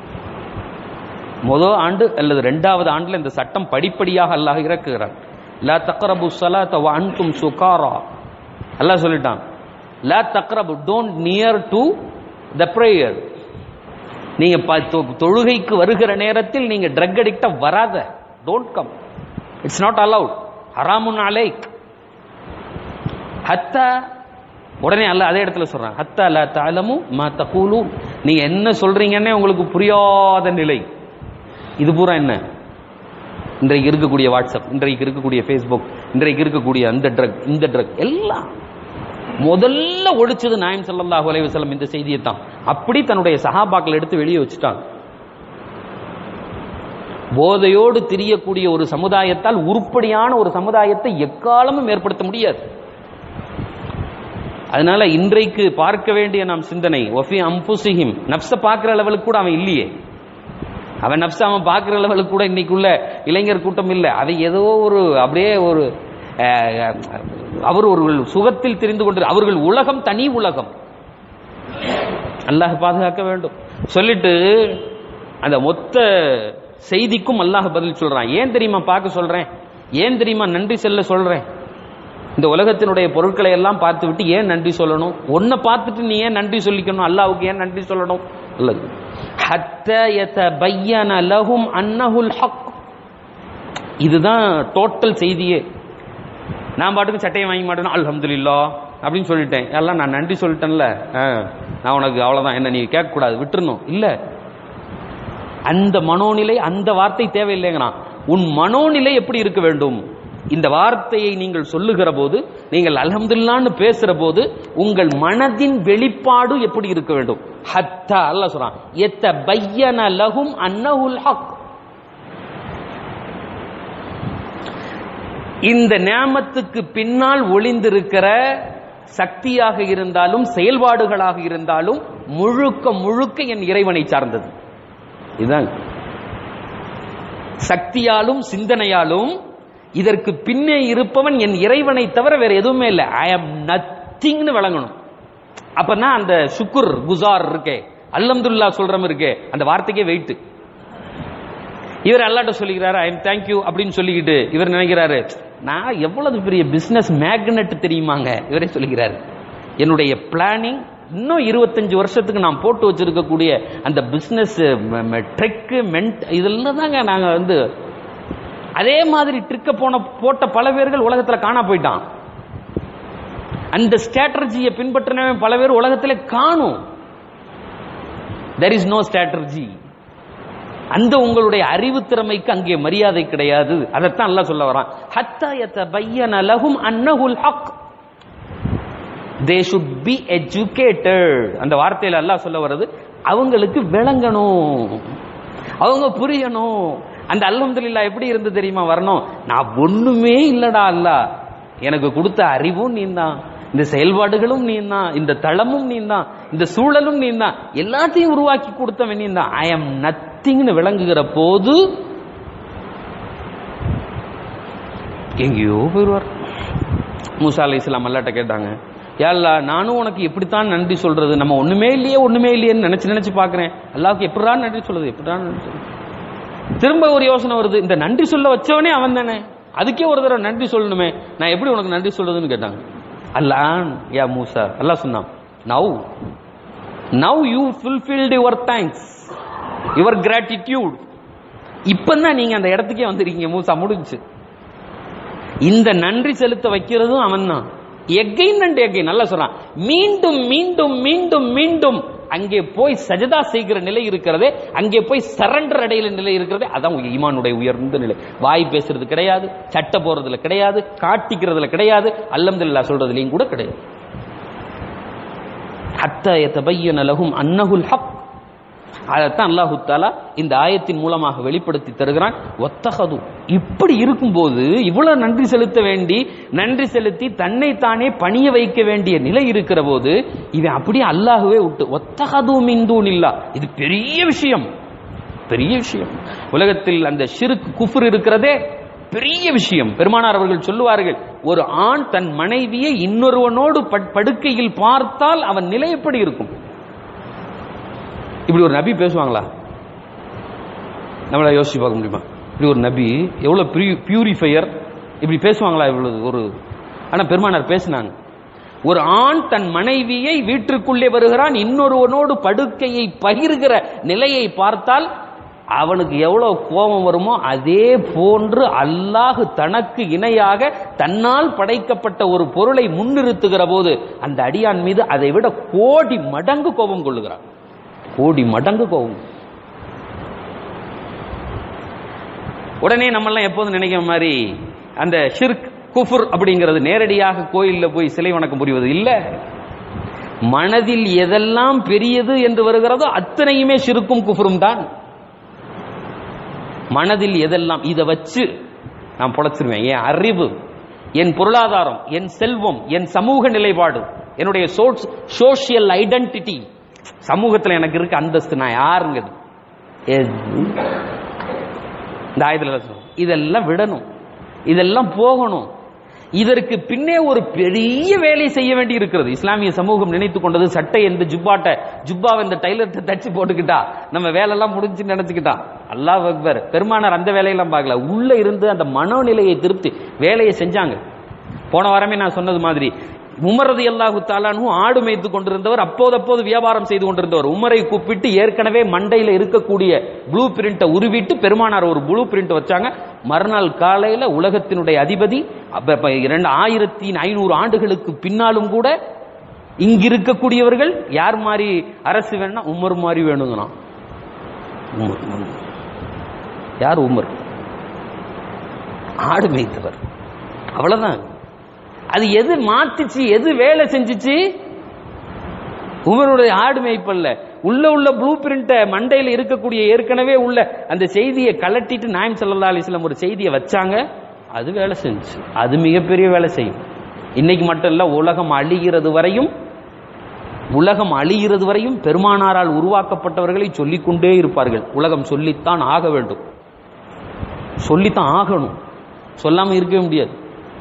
முதல் ஆண்டு அல்லது இரண்டாவது ஆண்டுல இந்த சட்டம் படிப்படியாக அல்லாஹ் இறக்குகிறார். லா தக்ரபு ஸலாத வ அன்தும் சுகாரா, அல்லாஹ் சொல்லிட்டான். லா தக்ரபு, don't near to the prayer. நீங்க தொழுகைக்கு வருகிற நேரத்தில் நீங்க ட்ரக் அடிக்டா வராத, don't come, it's not allowed, ஹராமுன் அலைக். ஹத்தா, உடனே அல்லாஹ் அதே இடத்துல சொல்றான், ஹத்தா லா தஅலமு மா தகூலூன், நீங்க என்ன சொல்றீங்கன்னே உங்களுக்கு புரியாத நிலை. இது பூரா என்ன? இன்றைக்கு இருக்கக்கூடிய வாட்ஸ்அப், இன்றைக்கு இருக்கக்கூடிய ஃபேஸ்புக், இன்றைக்கு இருக்கக்கூடிய அந்த ட்ரக், இந்த ட்ரக் எல்லாம் முதல்ல ஒழிச்சது நாயம் ஸல்லல்லாஹு அலைஹி வஸல்லம் இந்த செய்தியை தான். அப்படி தன்னுடைய சஹாபாக்கள் எடுத்து வெளியே வச்சுட்டாங்க. போதையோடு திரியக்கூடிய ஒரு சமுதாயத்தால் உருப்படியான ஒரு சமுதாயத்தை எக்காலமும் ஏற்படுத்த முடியாது. அதனால இன்றைக்கு பார்க்க வேண்டிய நாம் சிந்தனை, வஃபி அம்புசிஹிம், நப்ச பார்க்கிற லெவலுக்கு கூட அவன் இல்லையே. அவன் நப்ச அவன் பார்க்கிற லெவலுக்கு கூட இன்னைக்குள்ள இளைஞர் கூட்டம் இல்லை. அதை ஏதோ ஒரு அப்படியே ஒரு அவர் ஒரு சுகத்தில் தெரிந்து கொண்டு, அவர்கள் உலகம் தனி உலகம். அல்லாஹ் பாதுகாக்க வேண்டும். சொல்லிட்டு அந்த மொத்த செய்திக்கும் அல்லாஹ் பதில் சொல்றான். ஏன் தெரியுமா பார்க்க சொல்றேன், ஏன் தெரியுமா நன்றி செல்ல சொல்றேன்? இந்த உலகத்தினுடைய பொருட்களை எல்லாம் பார்த்து விட்டு ஏன் நன்றி சொல்லணும்? ஒன்ன பார்த்துட்டு நீ ஏன் நன்றி சொல்லிக்கணும்? அல்லாஹ்வுக்கு ஏன் நன்றி சொல்லணும்? அல்லது ஹத்தா யதபய்யன லஹும் அன்னஹுல் ஹக், இதுதான் டோட்டல் செய்தியே. நான் பாட்டுக்கு சட்டையை வாங்கி மாட்டேன் அல்ஹம்துலில்லாஹ் அப்படின்னு சொல்லிட்டேன், எல்லாம் நான் நன்றி சொல்லிட்டேன்ல, நான் உனக்கு அவ்வளவுதான், என்ன நீ கேட்க கூடாது, விட்டுறணும். இல்ல, அந்த மனோநிலை, அந்த வார்த்தை தேவையில்லைங்கிறான். உன் மனோநிலை எப்படி இருக்க வேண்டும்? இந்த வார்த்தையை நீங்கள் சொல்லுகிற போது, நீங்கள் அல்ஹம்துலில்லாஹ்னு பேசுற போது உங்கள் மனதின் வெளிப்பாடு எப்படி இருக்க வேண்டும்? ஹத்தா, அல்லாஹ் சொல்றான், யதபய்யன லஹும் அன்னஹுல் ஹக். இந்த நியாமத்துக்கு பின்னால் ஒளிந்திருக்கிற சக்தியாக இருந்தாலும் செயல்பாடுகளாக இருந்தாலும் முழுக்க முழுக்க என் இறைவனை சார்ந்தது. இதுதான் சக்தியாலும் சிந்தனையாலும் இதற்கு பின்னே இருப்பவன் என் இறைவனை தவிர வேற எதுவுமே இல்லை. ஐ ஆம் நத்திங்னு விளங்கணும். அப்பதான் அந்த சுக்குர் குசார் இருக்கே, அல்ஹம்துலில்லாஹ் சொல்றோம் இருக்கே, அந்த வார்த்தைக்கே வெயிட். இவர் அல்லாஹ்ட்ட சொல்லிக்கிறாரு ஐ எம் தேங்க்யூ அப்படின்னு சொல்லிக்கிட்டு இவர் நினைக்கிறாரு, நான் எவ்வளவு பெரிய பிசினஸ் மேக்னெட் தெரியுமாங்க. இவரே சொல்லிக்கிறாரு, என்னுடைய பிளானிங் இன்னும் இருபத்தஞ்சு வருஷத்துக்கு நான் போட்டு வச்சிருக்கக்கூடிய அந்த பிசினஸ் ட்ரிக் மென்ட் இதெல்லாம் தாங்க நாங்க வந்து. அதே மாதிரி ட்ரிக்க போன போட்ட பல பேர்கள் உலகத்துல காணா போயிட்டான். அந்த ஸ்ட்ராட்டஜியை பின்பற்றின பல பேர் உலகத்துல காணும். there is no strategy. அந்த உங்களுடைய அறிவு திறமைக்கு அங்கே மரியாதை கிடையாது. அதைத்தான் அல்லாஹ் சொல்ல வரான். ஹத்தா யதபய்யன லஹும் அன்னஹுல் Haq, they should be educated. அந்த வார்த்தையில அல்லாஹ் சொல்ல வர்றது அவங்களுக்கு விளங்கணும், அவங்க புரியணும். அந்த அல்ஹம்துலில்லாஹ் எப்படி இருந்து தெரியுமா வரணும்? நான் ஒண்ணுமே இல்லடா அல்லாஹ், எனக்கு கொடுத்த அறிவும் நீ தான், இந்த செயல்பாடுகளும் நீ தான், இந்த தளமும் நீ தான், இந்த சூழலும் நீ தான், எல்லாத்தையும் உருவாக்கி கொடுத்தவன் நீ தான். ஐ எம் நத்திங்னு விளங்குகிற போது எங்கேயோ போயிடுவார். மூசா அலைஹிஸ்ஸலாம் அல்லாஹ்ட்ட கேட்டாங்க, யா அல்லாஹ் நானும் உனக்கு எப்படித்தான் நன்றி சொல்றது, நம்ம ஒண்ணுமே இல்லையே ஒண்ணுமே இல்லையேன்னு நினைச்சு நினைச்சு பாக்குறேன், அல்லாஹ்வுக்கு எப்படிடா நன்றி சொல்றது எப்படிடா நன்றி சொல்றது. திரும்ப ஒரு யோசனை வருது, இந்த நன்றி சொல்ல வச்சவனே அவன் தானே, அதுக்கே ஒரு தடவை நன்றி சொல்லணுமே, நான் எப்படி உனக்கு நன்றி சொல்றதுன்னு கேட்டாங்க. அல்லாஹ் யா மூசா, அல்லாஹ் சொன்னான், now now you fulfilled your thanks your gratitude. இப்பதான் நீங்க அந்த இடத்துக்கே வந்திருக்கீங்க மூசா, முடிஞ்சு. இந்த நன்றி செலுத்த வைக்கிறதும் அவன் தான். எகைன் அண்ட் எகைன் நல்லா சொல்றான், மீண்டும் மீண்டும் மீண்டும் மீண்டும் அங்கே போய் சஜதா செய்கிற நிலை இருக்கிறதே, அங்கே போய் சரண்டர் அடையிற நிலை இருக்கிறதே, அதான் ஈமானுடைய உயர்ந்த நிலை. வாய் பேசுறது கிடையாது, சட்ட போறதுல கிடையாது, காட்டிக்கிறதுல கிடையாது, அல்ஹம்துலில்லாஹ் சொல்றதுலயும் கூட கிடையாது. ஹத்தா யதபய்யன லஹும் அன்னஹுல் ஹக். அதைத்தான் அல்லாஹு தஆலா இந்த ஆயத்தின் மூலமாக வெளிப்படுத்தி தருகிறான். வத்தஹது, இப்படி இருக்கும்போது இவ்வளவு நன்றி செலுத்த வேண்டி, நன்றி செலுத்தி தன்னை தானே பணிய வைக்க வேண்டிய நிலை இருக்கிற போது இவன் அப்படியே அல்லாஹ்வே விட்டு வத்தஹது மின் தூனில்லாஹ். இது பெரிய விஷயம், பெரிய விஷயம். உலகத்தில் அந்த ஷிர்க் குஃப்ர் இருக்கிறதே பெரிய விஷயம். பெருமானார் அவர்கள் சொல்லுவார்கள், ஒரு ஆண் தன் மனைவியை இன்னொருவனோடு படுக்கையில் பார்த்தால் அவன் நிலை எப்படி இருக்கும்? இப்படி ஒரு நபி பேசுவாங்களா? நம்மள யோசிச்சு பார்க்க முடியுமா? இப்படி ஒரு நபி எவ்வளவு பியூரிஃபையர், இப்படி பேசுவாங்களா? இவ்வளவு ஒரு ஆனா பெருமானார் பேசினாங்க. ஒரு ஆண் தன் மனைவியை வீட்டிற்குள்ளே வருகிறான், இன்னொருவனோடு படுக்கையை பகிர்கிற நிலையை பார்த்தால் அவனுக்கு எவ்வளவு கோபம் வருமோ அதே போன்று அல்லாஹ் தனக்கு இணையாக தன்னால் படைக்கப்பட்ட ஒரு பொருளை முன்னிறுத்துகிற போது அந்த அடியான் மீது அதை விட கோடி மடங்கு கோபம் கொள்ளுகிறான், கோடி மடங்கு கோபம். உடனே நம்ம எல்லாம் எப்போதும் நினைக்கிற மாதிரி அந்த ஷிர்க் குஃப்ர் அப்படிங்கிறது நேரடியாக கோயிலில் போய் சிலை வணக்கம் புரிவது இல்ல. மனதில் எதெல்லாம் பெரியது என்று வருகிறதோ அத்தனையுமே ஷிர்க்கும் குஃப்ரும் தான். மனதில் எதெல்லாம் இதை வச்சு நான் பொழைச்சிருவேன், என் அறிவு, என் பொருளாதாரம், என் செல்வம், என் சமூக நிலைப்பாடு, என்னுடைய சோசியல் ஐடென்டிட்டி, சமூகத்தில் எனக்கு இருக்க அந்தஸ்து, நான் யாருங்கிறது இந்த ஆயத்தில் இதெல்லாம் விடணும், இதெல்லாம் போகணும். இதற்கு பின்னே ஒரு பெரிய வேலை செய்ய வேண்டி இருக்கிறது. இஸ்லாமிய சமூகம் நினைத்துக் கொண்டது சட்டை எந்த ஜுப்பாட்ட ஜுப்பாவை இந்த டைலர்ட்ட தச்சு போட்டுக்கிட்டா நம்ம வேலையெல்லாம் முடிஞ்சுன்னு நினைச்சுக்கிட்டா. அல்லாஹ் அக்பர். பெருமானார் அந்த வேலையெல்லாம் பார்க்கல, உள்ள இருந்து அந்த மனோநிலையை திருப்தி வேலையை செஞ்சாங்க. போன வாரமே நான் சொன்னது மாதிரி உமர் ரலியல்லாஹு தஆலா அன்ஹு ஆடு மேய்த்து கொண்டிருந்தவர், அப்போது அப்போது வியாபாரம் செய்து கொண்டிருந்தவர். உமரை கூப்பிட்டு ஏற்கனவே மண்டையில இருக்கக்கூடிய ப்ளூ பிரிண்ட்டை உருவிட்டு பெருமானார் ஒரு ப்ளூ பிரிண்ட் வச்சாங்க. மறுநாள் காலையில உலகத்தினுடைய அதிபதி இரண்டு ஆயிரத்தி ஐநூறு ஆண்டுகளுக்கு பின்னாலும் கூட இங்க இருக்கக்கூடியவர்கள் யார் மாதிரி அரசு வேணும்னா உமர் மாதிரி வேணுங்கண்ணா. யார் உமர்? ஆடு மேய்த்தவர், அவ்வளவுதான். அது எது மாத்திச்சு, எது வேலை செஞ்சிச்சு? உமருடைய ஆடு மேய்ப்பல்ல, உள்ள உள்ள ப்ளூ பிரிண்ட மண்டையில் இருக்கக்கூடிய ஏற்கனவே உள்ள அந்த செய்தியை கலட்டிட்டு நாயம் ஸல்லல்லாஹு அலைஹி வஸல்லம் ஒரு செய்தியை வச்சாங்க, அது வேலை செஞ்சு, அது மிகப்பெரிய வேலை செய்யும். இன்னைக்கு மட்டும் இல்ல, உலகம் அழிகிறது வரையும் உலகம் அழிகிறது வரையும் பெருமானாரால் உருவாக்கப்பட்டவர்களை சொல்லிக்கொண்டே இருப்பார்கள். உலகம் சொல்லித்தான் ஆக வேண்டும், சொல்லித்தான் ஆகணும், சொல்லாம இருக்கவே முடியாது.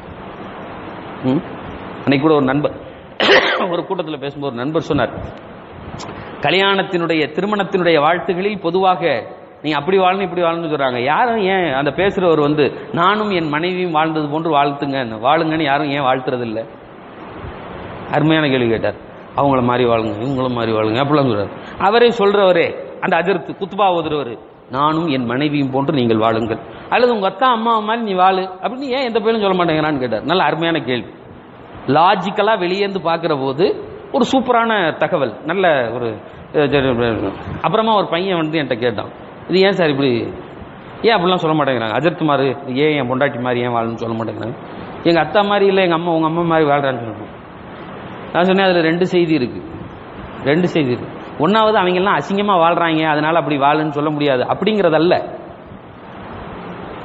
அன்னைக்கு கூட ஒரு நண்பர் ஒரு கூட்டத்தில் பேசும்போது ஒரு நண்பர் சொன்னார், கல்யாணத்தினுடைய திருமணத்தினுடைய வாழ்த்துகளில் பொதுவாக நீ அப்படி வாழணும் இப்படி வாழணும்னு சொல்றாங்க. யாரும் ஏன் அந்த பேசுறவர் வந்து நானும் என் மனைவியும் வாழ்ந்தது போன்று வாழ்த்துங்க வாழுங்கன்னு யாரும் ஏன் வாழ்த்துறது இல்லை? அருமையான கேள்வி கேட்டார். அவங்கள மாதிரி வாழுங்க, இவங்கள மாதிரி வாழுங்க அப்படிலாம் சொல்றாரு. அவரே சொல்றவரே, அந்த அஜர்த்து குத்துபா ஓதுறவர், நானும் என் மனைவியும் போன்று நீங்கள் வாழுங்கள், அல்லது உங்க அத்தா அம்மா மாதிரி நீ வாழு அப்படின்னு ஏன் எந்த பேரும் சொல்ல மாட்டேங்கிறான்னு கேட்டார். நல்ல அருமையான கேள்வி. லாஜிக்கலா வெளியேந்து பார்க்கிற போது ஒரு சூப்பரான தகவல், நல்ல ஒரு. அப்புறமா ஒரு பையன் வந்து என்கிட்ட கேட்டான், இது ஏன் சார் இப்படி, ஏன் அப்படிலாம் சொல்ல மாட்டேங்கிறாங்க அஜர்த்து மாதிரி, ஏன் என் பொண்டாட்டி மாதிரி ஏன் வாழணும்னு சொல்ல மாட்டேங்கிறாங்க, எங்க அத்தா மாதிரி இல்லை எங்க அம்மா உங்க அம்மா மாதிரி வாழ்றான்னு சொல்லுவோம். நான் சொன்னேன், அதுல ரெண்டு செய்தி இருக்கு, ரெண்டு செய்தி இருக்கு. ஒன்னாவது, அவங்க எல்லாம் அசிங்கமா வாழ்றாங்க அதனால அப்படி வாழுன்னு சொல்ல முடியாது அப்படிங்கறதல்ல.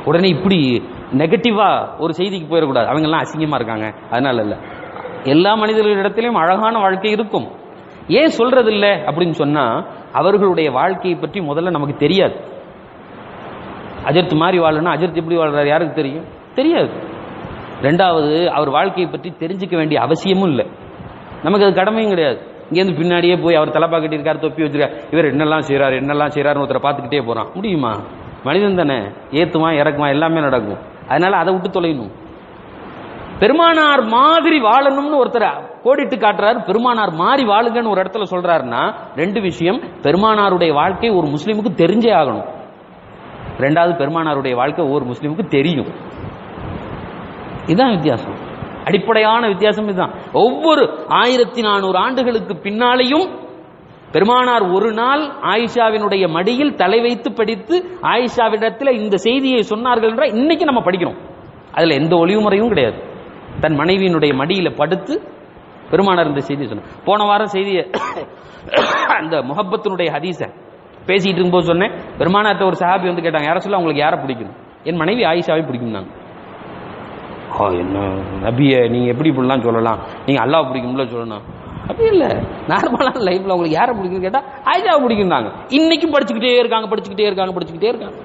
உடனே இப்படி நெகட்டிவா ஒரு செய்திக்கு போயிடக்கூடாது, அவங்க எல்லாம் அசிங்கமா இருக்காங்க அதனால இல்ல. எல்லா மனிதர்களிடத்திலும் அழகான வாழ்க்கை இருக்கும். ஏன் சொல்றது இல்லை அப்படின்னு சொன்னா, அவர்களுடைய வாழ்க்கையை பற்றி முதல்ல நமக்கு தெரியாது. அஜர்த் மாதிரி வாழணும்னா அஜர்த் எப்படி வாழ்றாரு யாருக்கு தெரியும்? தெரியாது. ரெண்டாவது, அவர் வாழ்க்கையை பற்றி தெரிஞ்சுக்க வேண்டிய அவசியமும் இல்லை, நமக்கு அது கடமையும் கிடையாது. இங்கேருந்து பின்னாடியே போய் அவர் தலப்பா கட்டியிருக்காரு, தொப்பி வச்சிருக்காரு, இவர் என்னெல்லாம் செய்யறாரு என்னெல்லாம் செய்யறாருன்னு ஒருத்தரை பார்த்துக்கிட்டே போறான். முடியுமா? மனிதன் தானே, ஏத்துமா இறக்குமா எல்லாமே நடக்கும். அதனால அதை விட்டு தொலைணும். பெருமானார் மாதிரி வாழணும்னு ஒருத்தர் கோடிட்டு காட்டுறாரு, பெருமானார் மாறி வாழுங்கன்னு ஒரு இடத்துல சொல்றாருன்னா ரெண்டு விஷயம். பெருமானாருடைய வாழ்க்கை ஒரு முஸ்லீமுக்கு தெரிஞ்சே ஆகணும். ரெண்டாவது, பெருமானாருடைய வாழ்க்கை ஒவ்வொரு முஸ்லீமுக்கு தெரியும். இதுதான் வித்தியாசம், அடிப்படையான வித்தியாசம் இதுதான். ஒவ்வொரு ஆயிரத்தி நானூறு ஆண்டுகளுக்கு பின்னாலேயும் பெருமானார் ஒரு நாள் ஆயிஷாவினுடைய மடியில் தலை வைத்து படித்து ஆயிஷாவிடத்தில் இந்த செய்தியை சொன்னார்கள் என்ற இன்னைக்கு நம்ம படிக்கிறோம். அதுல எந்த ஒளிவு முறையும் கிடையாது. தன் மனைவியினுடைய மடியில படுத்து பெருமானார் இந்த செய்தியை சொன்னார். போன வாரம் செய்தியை அந்த முஹப்பத்தினுடைய ஹதீஸ பேசிட்டு இருக்கும்போது சொன்னேன். பெருமானார்ட்ட ஒரு சஹாபி வந்து கேட்டாங்க, யார சொல்ல உங்களுக்கு யாரை பிடிக்கும்? என் மனைவி ஆயிஷாவை பிடிக்கும். நாங்க என்ன நபியை நீங்க எப்படி இப்படிலாம் சொல்லலாம், நீங்க அல்லாஹ் பிடிக்கும்ல சொல்லணும். அப்படி இல்லை, நார்மலான லைஃப்ல உங்களுக்கு யாரை பிடிக்கும் கேட்டா ஆயிஷாவை பிடிக்கும். நாங்க இன்னைக்கும் படிச்சுக்கிட்டே இருக்காங்க படிச்சுக்கிட்டே இருக்காங்க படிச்சுக்கிட்டே இருக்காங்க.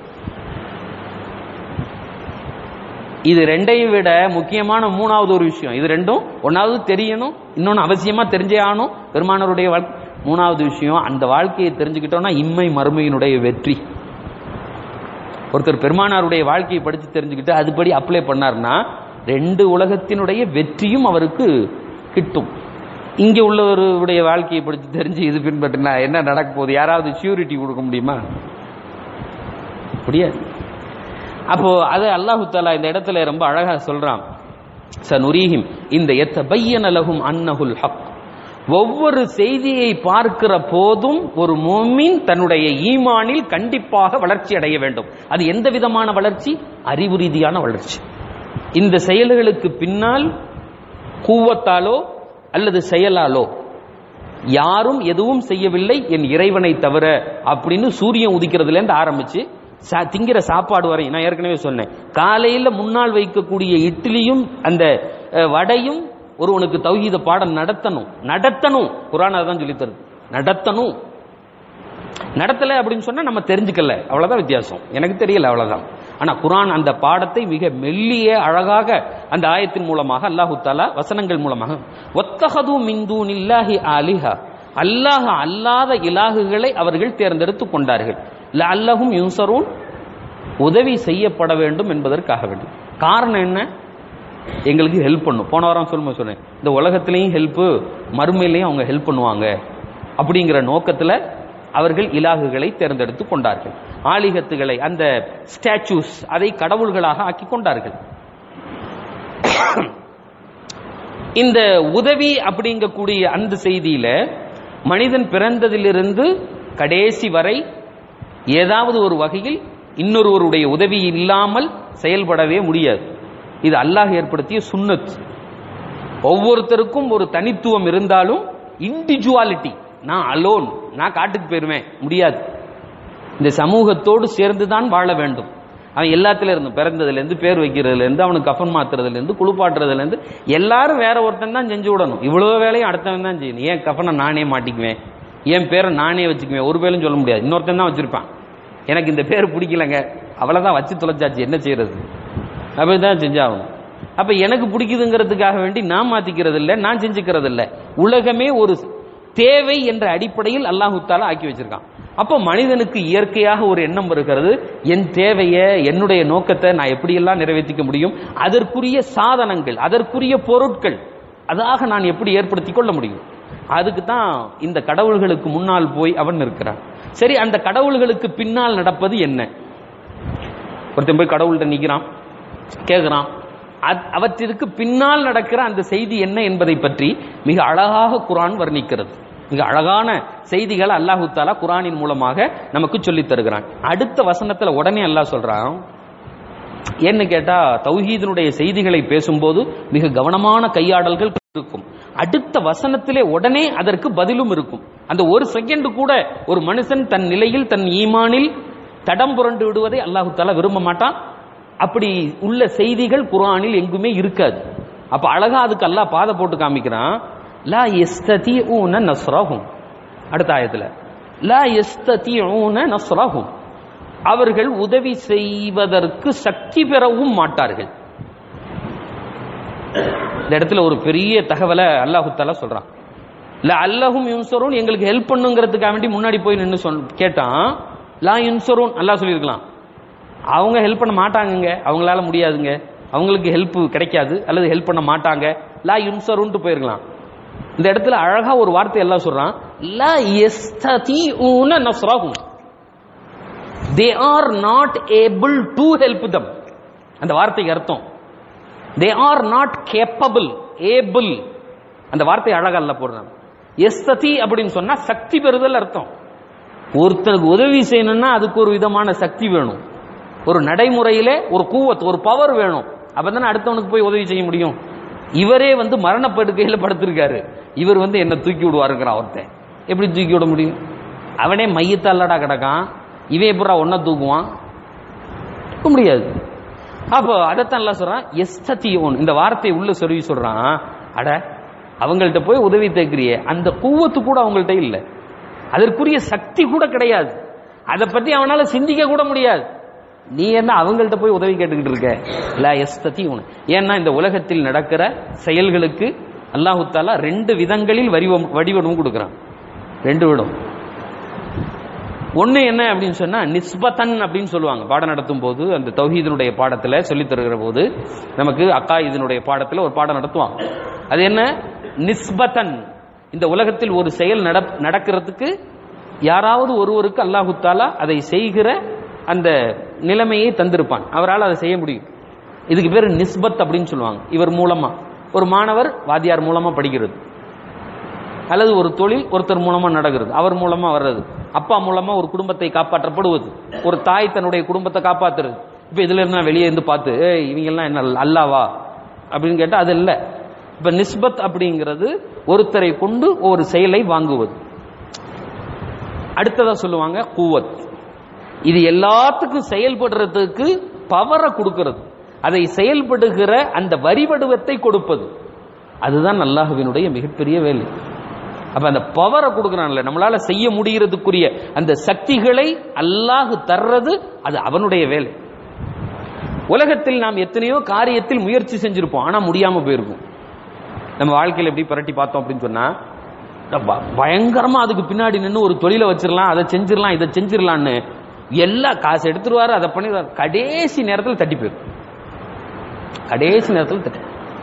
இது ரெண்டையும் விட முக்கியமான மூணாவது ஒரு விஷயம். இது ரெண்டும் ஒன்னாவது தெரியணும், இன்னொன்னு அவசியமா தெரிஞ்சே ஆகணும் பெருமானாருடைய வாழ்க்கை. மூணாவது விஷயம், அந்த வாழ்க்கையை தெரிஞ்சுக்கிட்டோம்னா இம்மை மறுமையினுடைய வெற்றி. ஒருத்தர் பெருமானாருடைய வாழ்க்கையை படிச்சு தெரிஞ்சுக்கிட்டு அதுபடி அப்ளை பண்ணார்னா ரெண்டு உலகத்தினுடைய வெற்றியும் அவருக்கு கிட்டும். இங்க உள்ளவருடைய வாழ்க்கையை படிச்சு தெரிஞ்சு இது பின்பற்றினா என்ன நடக்க போகுது? யாராவது ஷூரிட்டி கொடுக்க முடியுமா? முடியாது. அப்போ அது அல்லாஹு தஆலா இந்த இடத்துல ரொம்ப அழகா சொல்றான், சனுரீஹிம் இந்த யத்தபய்யன லஹும் அன்னஹுல் ஹக். ஒவ்வொரு செய்தியை பார்க்கிற போதும் ஒரு முஃமின் தன்னுடைய ஈமானில் கண்டிப்பாக வளர்ச்சி அடைய வேண்டும். அது எந்த விதமான வளர்ச்சி? அறிவு ரீதியான வளர்ச்சி. இந்த செயல்களுக்கு பின்னால் கூவத்தாலோ அல்லது செயலாலோ யாரும் எதுவும் செய்யவில்லை என் இறைவனை தவிர அப்படின்னு சூரியன் உதிக்கிறதுல இருந்து ஆரம்பிச்சு திங்கிற சாப்பாடு வரை. நான் ஏற்கனவே சொன்னேன், காலையில முன்னால் வைக்கக்கூடிய இட்லியும் அந்த வடையும் ஒருவனுக்கு தௌஹீத பாடம் நடத்தணும் நடத்தணும் குர்ஆன் அதான் சொல்லி தருது. நடத்தணும். நடத்தல அப்படின்னு சொன்னா நம்ம தெரிஞ்சுக்கல, அவ்வளவுதான் வித்தியாசம். எனக்கு தெரியல, அவ்வளவுதான். ஆனா குர்ஆன் அந்த பாடத்தை மிக மெல்லிய அழகாக அந்த ஆயத்தின் மூலமாக அல்லாஹு தஆலா வசனங்கள் மூலமாக வத்தஹது மின் தூனில்லாஹி ஆலிஹா, அல்லாஹ் அல்லாத இலாகுகளை அவர்கள் தேர்ந்தெடுத்துக் கொண்டார்கள். லஅல்லஹும் யுன்ஸரூன், உதவி செய்யப்பட வேண்டும் என்பதற்காக வேண்டும். காரணம் என்ன? எங்களுக்கு ஹெல்ப் பண்ணும். போன வாரம் சொல்லும்போது சொன்னேன், இந்த உலகத்திலையும் ஹெல்ப் மறுமையிலையும் அவங்க ஹெல்ப் பண்ணுவாங்க அப்படிங்கிற நோக்கத்தில் அவர்கள் இலாகுகளை தேர்ந்தெடுத்து கொண்டார்கள். ஆலிகத்துகளை, அந்த ஸ்டாச்சூஸ், அதை கடவுள்களாக ஆக்கி கொண்டார்கள். இந்த உதவி அப்படிங்கக்கூடிய அந்த செய்தியில மனிதன் பிறந்ததிலிருந்து கடைசி வரை ஏதாவது ஒரு வகையில் இன்னொருவருடைய உதவி இல்லாமல் செயல்படவே முடியாது. இது அல்லாஹ் ஏற்படுத்திய சுன்னத். ஒவ்வொருத்தருக்கும் ஒரு தனித்துவம் இருந்தாலும் இண்டிவிஜுவாலிட்டி, நான் அலோன், நான் காட்டுக்கு போயிருவேன், முடியாது. இந்த சமூகத்தோடு சேர்ந்துதான் வாழ வேண்டும். அவன் எல்லாத்துல இருந்து, பிறந்ததுல இருந்து, பேர் வைக்கிறதுல இருந்து, அவனுக்கு கஃன் மாத்துறதுல இருந்து, குளிப்பாட்டுறதுல இருந்து எல்லாரும் வேற ஒருத்தன் தான் செஞ்சு விடணும். இவ்வளவு வேலையும் அடுத்தவன் தான் செய்யணும். ஏன் கஃனை நானே மாட்டிக்குவேன், என் பேரை நானே வச்சுக்குவேன், ஒரு பேரும் சொல்ல முடியாது. இன்னொருத்தன் தான் வச்சிருப்பான். எனக்கு இந்த பேர் பிடிக்கலங்க, அவ்வளவுதான், வச்சு தொலைச்சாச்சு, என்ன செய்யறது, அப்படிதான் செஞ்சாகணும். அப்ப எனக்கு பிடிக்குதுங்கிறதுக்காக வேண்டி நான் மாத்திக்கிறது இல்லை, நான் செஞ்சுக்கிறது இல்லை. உலகமே ஒரு தேவை என்ற அடிப்படையில் அல்லாஹு தஆலா ஆக்கி வச்சிருக்கான். அப்போ மனிதனுக்கு இயற்கையாக ஒரு எண்ணம் வருகிறது, என் தேவையை, என்னுடைய நோக்கத்தை நான் எப்படியெல்லாம் நிறைவேற்றிக்க முடியும், அதற்குரிய சாதனங்கள், அதற்குரிய பொருட்கள், அதாக நான் எப்படி ஏற்படுத்தி கொள்ள முடியும். அதுக்கு தான் இந்த கடவுள்களுக்கு முன்னால் போய் அவன் இருக்கிறான். சரி, அந்த கடவுள்களுக்கு பின்னால் நடப்பது என்ன? ஒருத்தன் போய் கடவுள்கிட்ட நிற்கிறான், கேட்கிறான், அவற்றிற்கு பின்னால் நடக்கிற அந்த செய்தி என்ன என்பதை பற்றி மிக அழகாக குர்ஆன் வர்ணிக்கிறது. மிக அழகான செய்திகளை அல்லாஹு தஆலா குர்ஆனின் மூலமாக நமக்கு சொல்லித் தருகிறான். அடுத்த வசனத்துல உடனே அல்லாஹ் சொல்றான், ஏன்னு கேட்டா தௌஹீதினுடைய செய்திகளை பேசும்போது மிக கவனமான கையாடல்கள் இருக்கும். அடுத்த வசனத்திலே உடனே அதற்கு பதிலும் இருக்கும். அந்த ஒரு செகண்ட் கூட ஒரு மனுஷன் தன் நிலையில், தன் ஈமானில் தடம் புரண்டு விடுவதை அல்லாஹு தஆலா விரும்ப மாட்டான். அப்படி உள்ள செய்திகள் குர்ஆனில் எங்குமே இருக்காது. அப்ப அழகா அதுக்கு அல்லாஹ் பாதை போட்டு காமிக்கிறான். லா யஸ்ததிஊன நஸ்ரஹும், அடுத்த ஆயத்துல லா யஸ்ததிஊன நஸ்ரஹும், அவர்கள் உதவி செய்வதற்கு சக்தி பெறவும் மாட்டார்கள். இந்த இடத்துல ஒரு பெரிய தகவலை அல்லாஹு தஆலா சொல்றான். லா அல்லஹும் யுன்சரூன், எங்களுக்கு ஹெல்ப் பண்ணுங்கிறதுக்காக வேண்டி முன்னாடி போய் நின்று சொல் கேட்டான். லா யுன்சரூன் அல்லாஹ் சொல்லியிருக்கலாம், அவங்க ஹெல்ப் பண்ண மாட்டாங்க, அவங்களால முடியாதுங்க, அவங்களுக்கு ஹெல்ப் கிடைக்காது அல்லது ஹெல்ப் பண்ண மாட்டாங்க, லா யுன்சரூன்ட்டு போயிருக்கலாம். இந்த இடத்துல அழகா ஒரு வார்த்தை எல்லாம் சொல்றான், லா யஸ்ததிஊன நஸ்ரஹும், they are not able to help them. அந்த வார்த்தைக்கு அர்த்தம் they are not capable, able, அந்த வார்த்தை அழகா அல்ல போடுறான். யஸ்ததி அப்படின்னு சொன்னா சக்தி பெறுதல் அர்த்தம். ஒருத்தருக்கு உதவி செய்யணும்னா அதுக்கு ஒரு விதமான சக்தி வேணும், ஒரு நடைமுறையிலே ஒரு கூவத், ஒரு பவர் வேணும். அப்பதானே அடுத்தவனுக்கு போய் உதவி செய்ய முடியும். இவரே வந்து மரணப்படுக்கையில் படுத்திருக்காரு, இவர் வந்து என்ன தூக்கி விடுவாருங்கிறான். ஒருத்தன் எப்படி தூக்கி விட முடியும்? அவனே மையத்தாலடா கிடக்கான், இவன் எப்படா ஒன்ன தூக்குவான்? தூக்க முடியாது. அப்போ அதைத்தான் எல்லாம் சொல்றான் எஸ்ததியூன், இந்த வார்த்தை உள்ள சொல்லி சொல்றான். அட அவங்கள்ட்ட போய் உதவி தேக்கிறியே, அந்த கூவத்து கூட அவங்கள்ட்ட இல்லை, அதற்குரிய சக்தி கூட கிடையாது, அதை பத்தி அவனால சிந்திக்க கூட முடியாது. நீ என்ன அவங்கள்ட்ட போய் உதவி கேட்டுக்கிட்டு இருக்க? லா யஸ்ததிஊன். ஏன்னா இந்த உலகத்தில் நடக்கிற செயல்களுக்கு அல்லாஹு தஆலா ரெண்டு விதங்களில் வடிவம் வடிவம் கொடுக்கிறான். ரெண்டு விடம். ஒன்னு என்ன அப்படின்னு சொன்னா நிஸ்பத்தன் அப்படின்னு சொல்லுவாங்க. பாடம் நடத்தும் போது அந்த தௌஹீதினுடைய பாடத்துல சொல்லி தருகிற போது நமக்கு அக்காயிதினுடைய பாடத்துல ஒரு பாடம் நடத்துவாங்க. அது என்ன? நிஸ்பத்தன். இந்த உலகத்தில் ஒரு செயல் நடக்கிறதுக்கு யாராவது ஒருவருக்கு அல்லாஹு தஆலா அதை செய்கிற அந்த நிலைமையை தந்திருப்பான், அவரால் அதை செய்ய முடியும். இதுக்கு பேர் நிஸ்பத் அப்படின்னு சொல்லுவாங்க. இவர் மூலமா ஒரு மாணவர் வாத்தியார் மூலமா படிக்கிறது, அல்லது ஒரு தொழில் ஒருத்தர் மூலமா நடக்கிறது, அவர் மூலமா வர்றது, அப்பா மூலமா ஒரு குடும்பத்தை காப்பாற்றப்படுவது, ஒரு தாய் தன்னுடைய குடும்பத்தை காப்பாத்துறது. இப்ப இதுல இருந்தா வெளியே இருந்து பார்த்து இவங்க எல்லாம் என்ன அல்லாவா அப்படின்னு கேட்டா அது இல்ல. இப்ப நிஸ்பத் அப்படிங்கிறது ஒருத்தரை கொண்டு ஒரு செயலை வாங்குவது. அடுத்ததா சொல்லுவாங்க குவத். இது எல்லாத்துக்கும் செயல்படுறதுக்கு பவரை கொடுக்கிறது, அதை செயல்படுகிற அந்த வரிவடுவத்தை கொடுப்பது. அதுதான் அல்லாஹ்வினுடைய மிகப்பெரிய வேலை. அப்ப அந்த பவரை கொடுக்கிறான்ல, நம்மளால செய்ய முடிகிறதுக்குரிய அந்த சக்திகளை அல்லாஹ் தர்றது, அது அவனுடைய வேலை. உலகத்தில் நாம் எத்தனையோ காரியத்தில் முயற்சி செஞ்சிருப்போம், ஆனா முடியாம போயிருக்கும். நம்ம வாழ்க்கையில் எப்படி புரட்டி பார்த்தோம் அப்படின்னு சொன்னா, பயங்கரமா அதுக்கு பின்னாடி நின்று ஒரு தொழிலை வச்சிடலாம், அதை செஞ்சிடலாம், இதை செஞ்சிடலான்னு எல்லா காசு எடுத்துருவாரு, அதை பண்ணிடுவார், கடைசி நேரத்தில் தட்டி போயிடும். கடைசி நேரத்தில் தட்டி.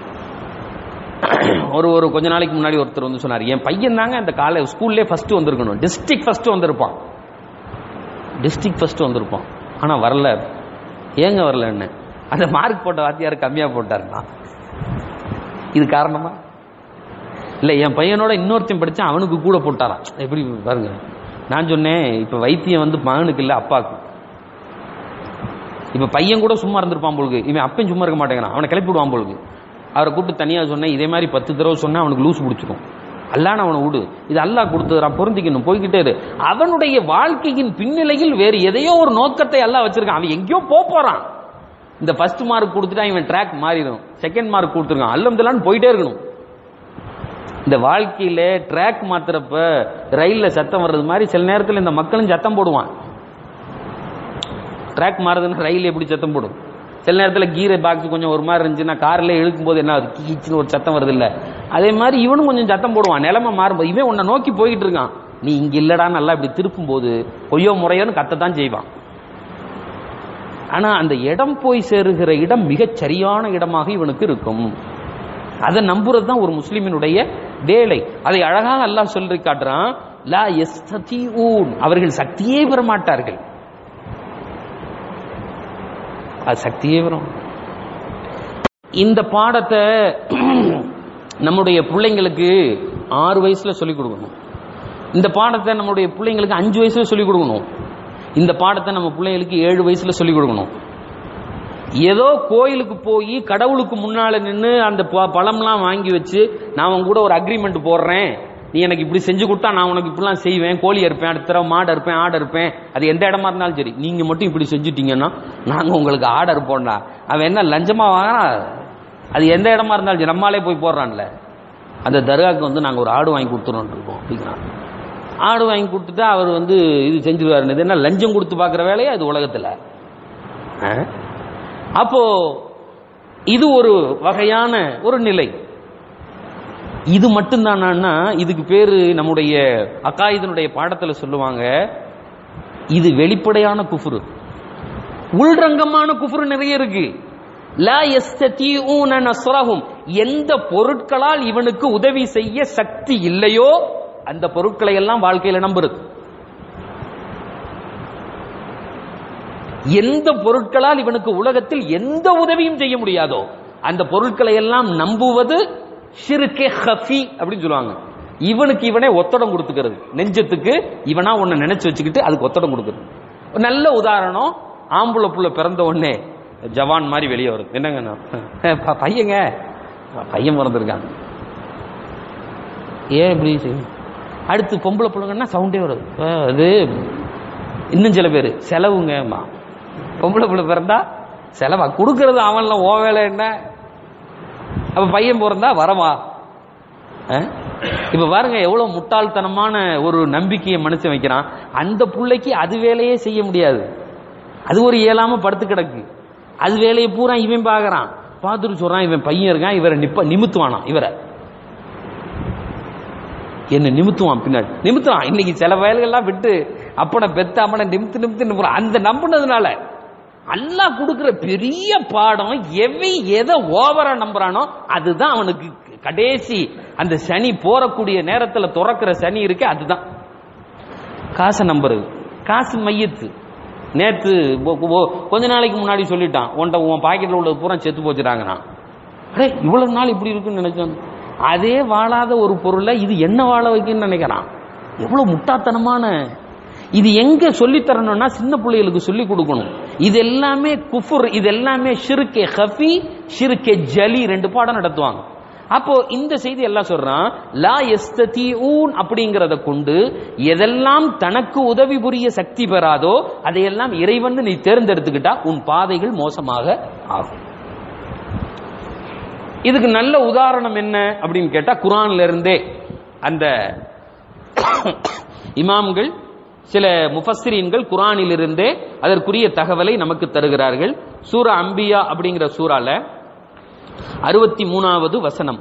ஒரு ஒரு கொஞ்ச நாளைக்கு முன்னாடி ஒருத்தர் வந்து சொன்னார், என் பையன் தாங்க அந்த காலை ஸ்கூல்லே ஃபர்ஸ்ட் வந்திருக்கணும், டிஸ்ட்ரிக்ட் ஃபர்ஸ்ட் வந்திருப்பான், டிஸ்ட்ரிக்ட் ஃபர்ஸ்ட் வந்திருப்பான், ஆனா வரல. ஏங்க வரலன்னு? அந்த மார்க் போட்ட வாத்தியார் கம்மியா போட்டாருன்னா இது காரணமா? இல்ல என் பையனோட இன்னொருத்தையும் படிச்சா அவனுக்கு கூட போட்டாராம். எப்படி பாருங்க. நான் சொன்னேன், இப்ப வைத்தியம் வந்து மகனுக்கு இல்ல அப்பாவுக்கு. இப்ப பையன் கூட சும்மா இருந்திருப்பான் பொழுது, இவன் அப்பயும் சும்மா இருக்க மாட்டேங்கிறான், அவனை கிளப்பி விடுவான் பொழுது. அவரை கூப்பிட்டு தனியா சொன்னேன், இதே மாதிரி பத்து தடவை சொன்னா அவனுக்கு லூஸ் பிடிச்சிடும், அல்லாஹ் அவனை விடு, இது அல்லாஹ் கொடுத்ததுறான், பொருந்திக்கணும், போய்கிட்டே இரு. அவனுடைய வாழ்க்கையின் பின்னிலையில் வேறு எதையோ ஒரு நோக்கத்தை அல்லாஹ் வச்சிருக்கான், அவன் எங்கேயோ போறான். இந்த ஃபர்ஸ்ட் மார்க் கொடுத்துட்டா இவன் ட்ராக் மாறிடும், செகண்ட் மார்க் கொடுத்துருக்கான், அல்ஹம்துலில்லாஹ்னு போயிட்டே இருக்கணும். இந்த வாழ்க்கையில ட்ராக் மாத்திரப்ப ரயில்ல சத்தம் வர்றது மாதிரி சில நேரத்தில் இந்த மக்களும் சத்தம் போடுவான். ட்ராக் மாறுதுன்னா ரயில் எப்படி சத்தம் போடும்? சில நேரத்தில் கீரை பாக்ஸ் கொஞ்சம் ஒரு மாதிரி இருந்துச்சுன்னா கார்ல இழுக்கும் போது என்ன ஆகுது, கீச்சுன்னு ஒரு சத்தம் வருது இல்ல, அதே மாதிரி இவனும் கொஞ்சம் சத்தம் போடுவான். நிலைமை மாறும்போது இவன் உன்னை நோக்கி போய்கிட்டு இருக்கான், நீ இங்க இல்லடா நல்லா இப்படி திருப்பும் போது கொய்யோ முறையோன்னு கத்தத்தான் செய்வான். ஆனா அந்த இடம் போய் சேருகிற இடம் மிகச் சரியான இடமாக இவனுக்கு இருக்கும். அதை நம்புறது தான் ஒரு முஸ்லிமினுடைய வேலை. அதை அழகாக அல்லாஹ் சொல்லி காட்டுறான், லா யஸ்ததிஊன், அவர்கள் சக்தியே பெற மாட்டார்கள். அது சக்தியே வரும். இந்த பாடத்தை நம்முடைய பிள்ளைங்களுக்கு ஆறு வயசுல சொல்லிக் கொடுக்கணும். இந்த பாடத்தை நம்முடைய பிள்ளைங்களுக்கு அஞ்சு வயசுல சொல்லிக் கொடுக்கணும். இந்த பாடத்தை நம்ம பிள்ளைங்களுக்கு ஏழு வயசுல சொல்லிக் கொடுக்கணும். ஏதோ கோயிலுக்கு போய் கடவுளுக்கு முன்னால நின்று அந்த பழம்லாம் வாங்கி வச்சு நான் உங்க கூட ஒரு அக்ரிமெண்ட் போடுறேன், நீ எனக்கு இப்படி செஞ்சு கொடுத்தா நான் உனக்கு இப்படிலாம் செய்வேன், கோழி இருப்பேன், அடுத்த தடவை மாடு இருப்பேன், ஆடு இருப்பேன், அது எந்த இடமா இருந்தாலும் சரி, நீங்க மட்டும் இப்படி செஞ்சுட்டீங்கன்னா நாங்க உங்களுக்கு ஆர்டர் போடா. அவன் என்ன லஞ்சமா வாங்கினா, அது எந்த இடமா இருந்தாலும் சரி, நம்மளாலே போய் போடுறான்ல. அந்த தர்காவுக்கு வந்து நாங்க ஒரு ஆடு வாங்கி கொடுத்துறோம் இருக்கோம் அப்படிங்கிறான். ஆடு வாங்கி கொடுத்துட்டா அவர் வந்து இது செஞ்சுருவாரு. இது என்ன லஞ்சம் கொடுத்து பார்க்குற வேலையா இது உலகத்தில்? அப்போ இது ஒரு வகையான ஒரு நிலை. இது மட்டும்தானா? இதுக்கு பேரு நம்முடைய அகாயிதனுடைய பாடத்தில் சொல்லுவாங்க, இது வெளிப்படையான குஃப்ரு. உள்ரங்கமான குஃப்ரு நிறைய இருக்கு. லா யஸ்ததீஊன நஸ்ரஹும், எந்த பொருட்களால் இவனுக்கு உதவி செய்ய சக்தி இல்லையோ அந்த பொருட்களை எல்லாம் வாழ்க்கையில நம்புறது. எந்த பொருட்களால் இவனுக்கு உலகத்தில் எந்த உதவியும் செய்ய முடியாதோ அந்த பொருட்களை எல்லாம் நம்புவது ஷிர்கே ஹஃபி அப்படின்னு சொல்லுவாங்க. இவனுக்கு இவனே ஒத்தடம் கொடுத்துக்கிறது. நெஞ்சத்துக்கு இவனா ஒன்னு நினைச்சு வச்சுக்கிட்டு அதுக்கு ஒத்தடம் கொடுக்குறது. ஒரு நல்ல உதாரணம், ஆம்புல புள்ள பிறந்த உடனே ஜவான் மாதிரி வெளியே வருது. என்னங்க பையங்க பையன் பிறந்திருக்காங்க, ஏன் இப்படி செய்யும்? அடுத்து பொம்பளை பிள்ளைங்கன்னா சவுண்டே வருது. அது இன்னும் சில பேர் செலவுங்க, பொம்பளை பிள்ளை பிறந்தா செலவா கொடுக்கறது அவன்ல ஓ வேலை என்ன? அப்ப பையன் பிறந்தா வரவா? இப்ப பாருங்க எவ்வளவு முட்டாள்தனமான ஒரு நம்பிக்கையை மனுஷன் வைக்கிறான். அந்த பிள்ளைக்கு அது வேலையே செய்ய முடியாது, அது ஒரு இயலாம படுத்து கிடக்கு. அது வேலையை பூரா இவன் பாக்குறான், பார்த்துட்டு சொல்றான் இவன் பையன் இருக்கான், இவரை நிப்ப நிமித்துவானா, இவரை என்ன நிமித்துவான், பின்னாடி நிமித்துவான். இன்னைக்கு சில வயல்கள்லாம் விட்டு அப்பனை பெத்த அப்பனை நிமித்து நிமித்து அந்த நம்பினதுனால அல்லாஹ் கொடுக்கிற பெரிய பாடம், எவன் எதை ஓவரா நம்புறானோ அதுதான் அவனுக்கு கடைசி அந்த சனி போறக்கூடிய நேரத்தில் துறக்கிற சனி இருக்கு. அதுதான் காசை நம்புறது. காசு மையத்து. நேத்து கொஞ்ச நாளைக்கு முன்னாடி சொல்லிட்டான், உன்ட உன் பாக்கெட்ல உள்ளது பூரா செத்து போச்சுட்டாங்கண்ணா. அடே இவ்வளவு நாள் இப்படி இருக்குன்னு நினைச்சேன். அதே வாழாத ஒரு பொருளை இது என்ன வாழ வைக்குன்னு நினைக்கிறான். எவ்வளவு முட்டாத்தனமான இது! எங்க சொல்லி தரணும்னா சின்ன பிள்ளைகளுக்கு சொல்லி கொடுக்கணும். இது எல்லாமே குஃபுர், இது எல்லாமே ஷிர்கே ஹஃபி, ஷிர்கே ஜலி, ரெண்டு பாடம் நடத்துவாங்க. அப்போ இந்த செய்தி எல்லாம் சொல்றான், லா யஸ்ததீஊன் அப்படிங்கறத கொண்டு எதெல்லாம் தனக்கு உதவி புரிய சக்தி பெறாதோ அதையெல்லாம் இறைவன் நீ தேர்ந்தெடுத்துக்கிட்டா உன் பாதைகள் மோசமாக ஆகும். இதுக்கு நல்ல உதாரணம் என்ன அப்படின்னு கேட்டா, குர்ஆன்ல இருந்தே அந்த இமாம்கள் சில முஃபஸ்ஸிரீன்கள் குர்ஆனில் இருந்தே அதற்குரிய தகவலை நமக்கு தருகிறார்கள். சூரா அம்பியா அப்படிங்கிற சூறால அறுபத்தி மூணாவது வசனம்.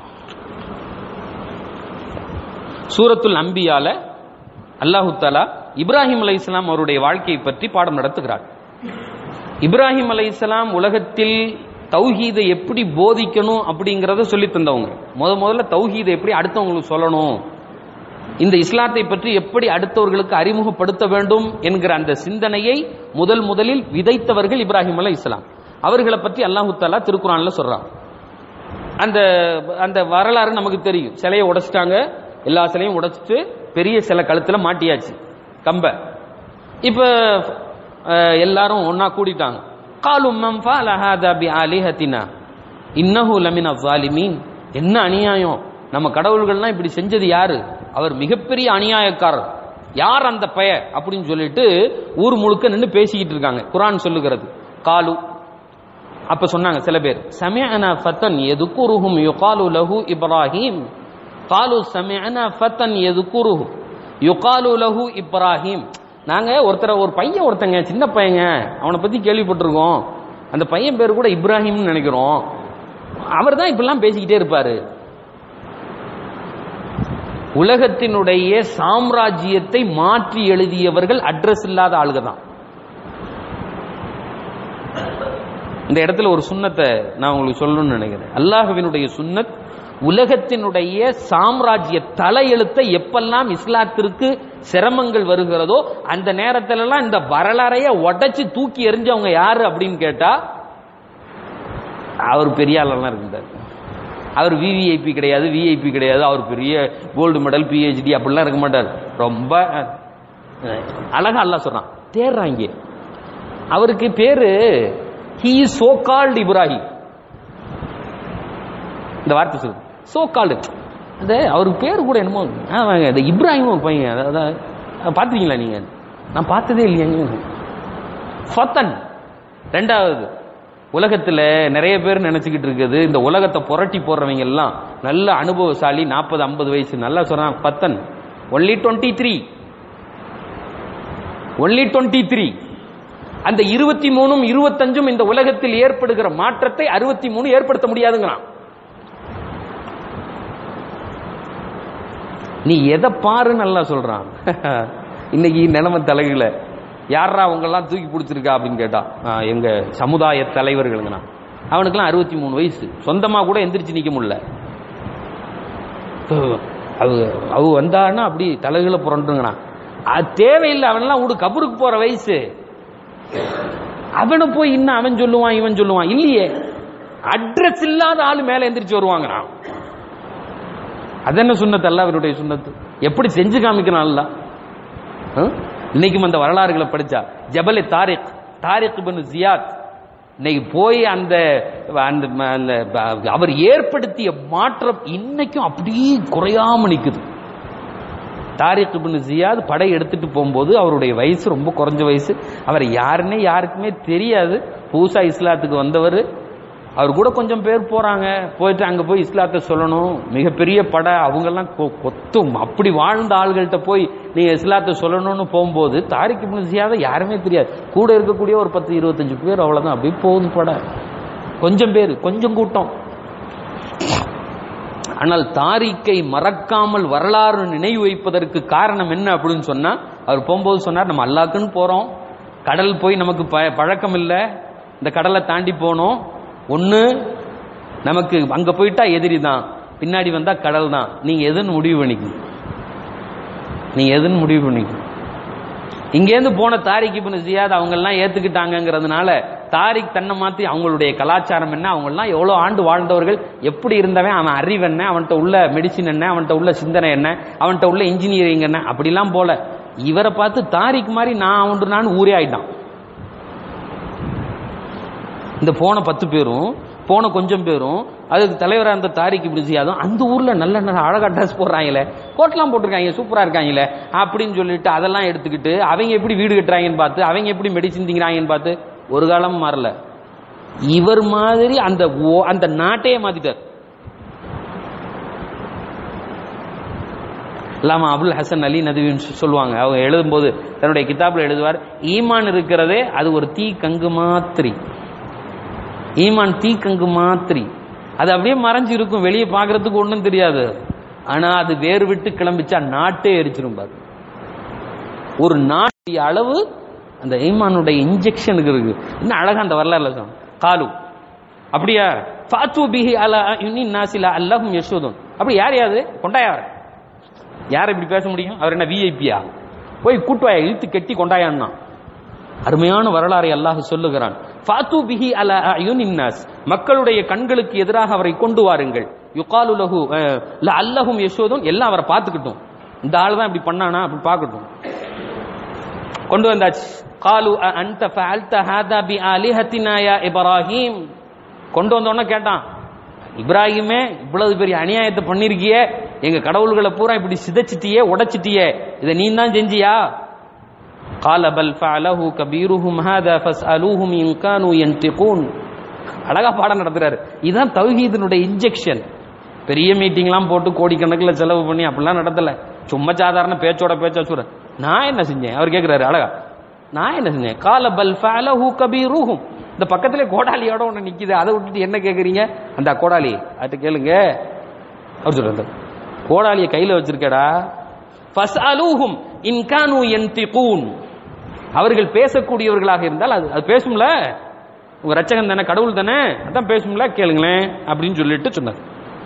சூரத்துல் அம்பியால அல்லாஹு தஆலா இப்ராஹிம் அலைஹிஸ்ஸலாம் அவருடைய வாழ்க்கையை பற்றி பாடம் நடத்துகிறார். இப்ராஹிம் அலைஹிஸ்ஸலாம் உலகத்தில் தௌஹீதை எப்படி போதிக்கணும் அப்படிங்கறத சொல்லி தந்தவங்க. முத முதல்ல தௌஹீதை எப்படி அடுத்தவங்களுக்கு சொல்லணும், இந்த இஸ்லாத்தை பற்றி எப்படி அடுத்தவர்களுக்கு அறிமுகப்படுத்த வேண்டும் என்கிற அந்த சிந்தனையை முதல் முதலில் விதைத்தவர்கள் இப்ராஹிம் அலைஹிஸ்ஸலாம். அவர்களை பற்றி அல்லாஹு தஆலா திருக்குர்ஆன்ல சொல்றான். அந்த அந்த வரலாறு நமக்கு தெரியும். சிலையை உடைச்சிட்டாங்க, எல்லா சிலையும் உடைச்சிட்டு பெரிய சிலை கழுத்துல மாட்டியாச்சு கம்ப. இப்ப எல்லாரும் ஒன்னா கூடிட்டாங்க. காலு மன் ஃபஅல ஹாதா பிஆலிஹத்தினா இன்னஹு லமின ஸாலிமீன். என்ன அநியாயம், நம்ம கடவுள்கள்லாம் இப்படி செஞ்சது யாரு? அவர் மிகப்பெரிய அநியாயக்காரர். யார் அந்த பய அப்படின்னு சொல்லிட்டு ஊர் முழுக்க நின்று பேசிக்கிட்டு இருக்காங்க. குர்ஆன் சொல்லுகிறது. காலு, அப்ப சொன்னாங்க சில பேர், சமிஅனா ஃபத்தன் யதுகுருஹும் யுகாலு லஹு இப்ராஹிம். காலு சமிஅனா ஃபத்தன் யதுகுருஹு யுகாலு லஹு இப்ராஹிம். நாங்க ஒருத்தர் ஒரு பையன் ஒருத்தங்க சின்ன பையங்க, அவனை பத்தி கேள்விப்பட்டிருக்கோம், அந்த பையன் பேர் கூட இப்ராஹிம்னு நினைக்கிறோம், அவர் தான் இப்பெல்லாம் பேசிக்கிட்டே இருப்பாரு. உலகத்தினுடைய சாம்ராஜ்யத்தை மாற்றி எழுதியவர்கள் அட்ரஸ் இல்லாத ஆளுக தான். இந்த இடத்துல ஒரு சுன்னத்தை நான் உங்களுக்கு சொல்லணும்னு நினைக்கிறேன். அல்லாஹ்வினுடைய சுன்னத், உலகத்தினுடைய சாம்ராஜ்ய தலையெழுத்தை எப்பெல்லாம் இஸ்லாத்திற்கு சிரமங்கள் வருகிறதோ அந்த நேரத்திலெல்லாம் இந்த வரலாறைய உடைச்சு தூக்கி எறிஞ்சவங்க யாரு அப்படின்னு கேட்டா, அவர் பெரிய ஆளெல்லாம் இருந்தார். அவர் விவிஐபி கிடையாது, விஐபி கிடையாது, அவர் பெரிய கோல்டு மெடல் பிஹெச்டி அப்படிலாம் இருக்க மாட்டார். ரொம்ப அழகா அல்லாஹ் சொல்றான், தேர்றாங்க. அவருக்கு பேரு ஹி சோ கால்டு இப்ராஹிம். இந்த வார்த்தை சொல்லு, சோ கால்டு. அந்த அவருக்கு பேர் கூட என்னமோ இந்த இப்ராஹிம் ஒரு பையன், அதாவது பார்த்துருக்கீங்களா நீங்க? நான் பார்த்ததே இல்லையாங்க. ஃபத்தன். ரெண்டாவது, உலகத்தில் நிறைய பேர் நினைச்சுக்கிட்டு இருக்குது இந்த உலகத்தை புரட்டி போடுறவங்க எல்லாம் நல்ல அனுபவசாலி, நாற்பது ஐம்பது வயசு, நல்லா சொல்றான் பத்தன். Only twenty three only twenty three அந்த இருபத்தி மூணும் இருபத்தஞ்சும் இந்த உலகத்தில் ஏற்படுகிற மாற்றத்தை அறுபத்தி மூணு ஏற்படுத்த முடியாதுங்கிறான். நீ எதை பாரு நல்லா சொல்றான். இன்னைக்கு நிலைமை தலைகள யாரா அவங்க எல்லாம் தூக்கி பிடிச்சிருக்கா அப்படின்னு கேட்டா எங்க சமுதாய தலைவர்களுங்கண்ணா. அவனுக்கெல்லாம் அறுபத்தி மூணு வயசு, சொந்தமா கூட எந்திரிச்சு நிக்க முடியல. அவ வந்தான்னா அப்படி தலைகளை புரண்டுங்கண்ணா. அது தேவையில்லை, அவனெல்லாம் விடு, கபருக்கு போற வயசு. அவனை போய் இன்னும் அவன் சொல்லுவான் இவன் சொல்லுவான் இல்லையே. அட்ரஸ் இல்லாத ஆளு மேல எந்திரிச்சு வருவாங்கண்ணா. அது என்ன சுன்னத்து? அல்லாஹ்வுடைய சுன்னத்து. எப்படி செஞ்சு காமிக்கிறான். இன்னைக்கும் அந்த வரலாறுகளை படிச்சா ஜபல் தாரிக் தாரிக் இப்னு ஜியாத் இன்னைக்கு போய் அந்த அவர் ஏற்படுத்திய மாற்றம் இன்னைக்கும் அப்படியே குறையாம நிக்குது. தாரிக் இப்னு ஜியாத் படை எடுத்துட்டு போகும்போது அவருடைய வயசு ரொம்ப குறைஞ்ச வயசு. அவர் யாருன்னே யாருக்குமே தெரியாது. புதுசா இஸ்லாத்துக்கு வந்தவர். அவர் கூட கொஞ்சம் பேர் போறாங்க. போயிட்டு அங்க போய் இஸ்லாத்தை சொல்லணும். மிகப்பெரிய படை, அவங்கெல்லாம் கொத்தும். அப்படி வாழ்ந்த ஆள்கள்ட்ட போய் நீங்க இஸ்லாத்தை சொல்லணும்னு போகும்போது தாரிக் இப்னு ஜியாத் யாருமே தெரியாது. கூட இருக்கக்கூடிய ஒரு பத்து இருபத்தஞ்சு பேர், அவ்வளவுதான். அப்படி போகுது படை. கொஞ்சம் பேர், கொஞ்சம் கூட்டம். ஆனால் தாரிக்கை மறக்காமல் வரலாறு நினைவு வைப்பதற்கு காரணம் என்ன அப்படின்னு சொன்னா, அவர் போகும்போது சொன்னார், நம்ம அல்லாஹ்க்குன்னு போறோம். கடல் போய் நமக்கு பழக்கம் இல்லை. இந்த கடலை தாண்டி போனோம். ஒன்று நமக்கு அங்க போயிட்டா எதிரி தான், பின்னாடி வந்தா கடல் தான். நீங்க எதுன்னு முடிவு பண்ணிக்கணும். நீங்க எதுன்னு முடிவு பண்ணிக்கணும். இங்கேருந்து போன தாரிக் இப்னு ஜியாத் அவங்க எல்லாம் ஏத்துக்கிட்டாங்கிறதுனால தாரிக் தன்னை மாத்தி அவங்களுடைய கலாச்சாரம் என்ன, அவங்க எல்லாம் எவ்வளவு ஆண்டு வாழ்ந்தவர்கள், எப்படி இருந்தவன், அவன் அறிவு என்ன, அவன்கிட்ட உள்ள மெடிசின் என்ன, அவன்கிட்ட உள்ள சிந்தனை என்ன, அவன்கிட்ட உள்ள இன்ஜினியரிங் என்ன, அப்படிலாம் போல. இவரை பார்த்து தாரிக் மாதிரி நான் அவன் நான் ஊரே ஆயிட்டான். இந்த போன பத்து பேரும் போன கொஞ்சம் பேரும் அதுக்கு தலைவராக இருந்த தாரிக் இப்னு ஜியாதும் அந்த ஊர்ல நல்ல நல்ல அழகா ட்ரெஸ் போடுறாங்களே, கோட்லாம் போட்டிருக்காங்க, சூப்பரா இருக்காங்களே அப்படின்னு சொல்லிட்டு அதெல்லாம் எடுத்துக்கிட்டு அவங்க எப்படி வீடு கட்டுறாங்கன்னு பார்த்து, அவங்க எப்படி மெடிசின் திங்கிறாங்கன்னு பார்த்து ஒரு காலம் மாறல. இவர் மாதிரி அந்த அந்த நாட்டையே மாத்திட்டார். அல்லாமா அபுல் ஹசன் அலி நதுவின்னு சொல்லுவாங்க. அவங்க எழுதும்போது தன்னுடைய கிதாப்ல எழுதுவார், ஈமான் இருக்கிறதே அது ஒரு தீ கங்கு மாத்திரி. ஈமான் தீ கங்கு மாத்திரி. அது அப்படியே மறைஞ்சு இருக்கும், வெளியே பார்க்கறதுக்கு ஒன்றும் தெரியாது. ஆனா அது வேறு விட்டு கிளம்பிச்சா நாட்டே எரிச்சிரும் பாரு. ஒரு நாட்டு அளவு அந்த ஈமானுடைய இன்ஜெக்ஷனுக்கு இருக்கு. இன்னும் அழகா அந்த வரலாறுல சொன்ன காலு அப்படியா ஃபாத்து பிஹி அலா யுனி நாசிலா அல்லஹும் யஷூதுன். அப்படி யார் யாது கொண்டாயார்? யார் இப்படி பேச முடியும்? அவர் என்ன விஐபியா? போய் கூட்டுவாயா, இழுத்து கெட்டி கொண்டாயான்னா. அருமையான வரலாறை அல்லாஹ் சொல்லுகிறான். ஃபாத்து பிஹி அலா யுனின் நாஸ், மக்களுடைய கண்களுக்கு எதிராக அவரை கொண்டு வாருங்கள். யுகாலு லஹு லஅல்லஹும் யஷூதுன், எல்லாம் அவரை பார்த்துக்கிட்டும். இந்த ஆள் தான் இப்படி பண்ணானா அப்படி பார்க்கட்டும். கொண்டு வந்தாச்சு. காலு அன்த ஃபஅல்த ஹாதா பி ஆலிஹத்தினா யா இப்ராஹிம். கொண்டு வந்தோன்னா கேட்டான், இப்ராஹிமே இவ்வளவு பெரிய அநியாயத்தை பண்ணிருக்கியே, எங்க கடவுள்களை பூரா இப்படி சிதைச்சிட்டியே, உடைச்சிட்டியே, இதை நீ தான் செஞ்சியா? قال بل فعله كبيرهم هذا فاسألوهم إن كانوا ينطقون. அழகா பாடம் நடத்துறாரு. இதுதான் தௌஹீதினுடைய இன்ஜெக்ஷன். பெரிய மீட்டிங்லாம் போட்டு கோடிக்கணக்கில் செலவு பண்ணி அப்படிலாம் நடத்தல. சும்மா சாதாரண பேச்சோட பேச்சா சொல்ற. நான் என்ன செஞ்சேன் அவர் கேட்கிறாரு அழகா. நான் என்ன செஞ்சேன்? கால பல் ஃபஅலஹு கபீருஹும். இந்த பக்கத்திலே கோடாலியோட ஒன்று நிக்குது, அதை விட்டுட்டு என்ன கேட்குறீங்க? அந்த கோடாலி அது கேளுங்க. அவர் சொல்றாரு, கோடாலியை கையில வச்சிருக்கடா. ஃபஸ்அலூஹும் இன் கானூ யன்திகூன். அவர்கள் பேசக்கூடியவர்களாக இருந்தால் அது அது பேசும்ல, உங்க ரட்சகன் தானே, கடவுள் தானே, அதான் பேசும்ல, கேளுங்களேன் அப்படின்னு சொல்லிட்டு சொன்னார்.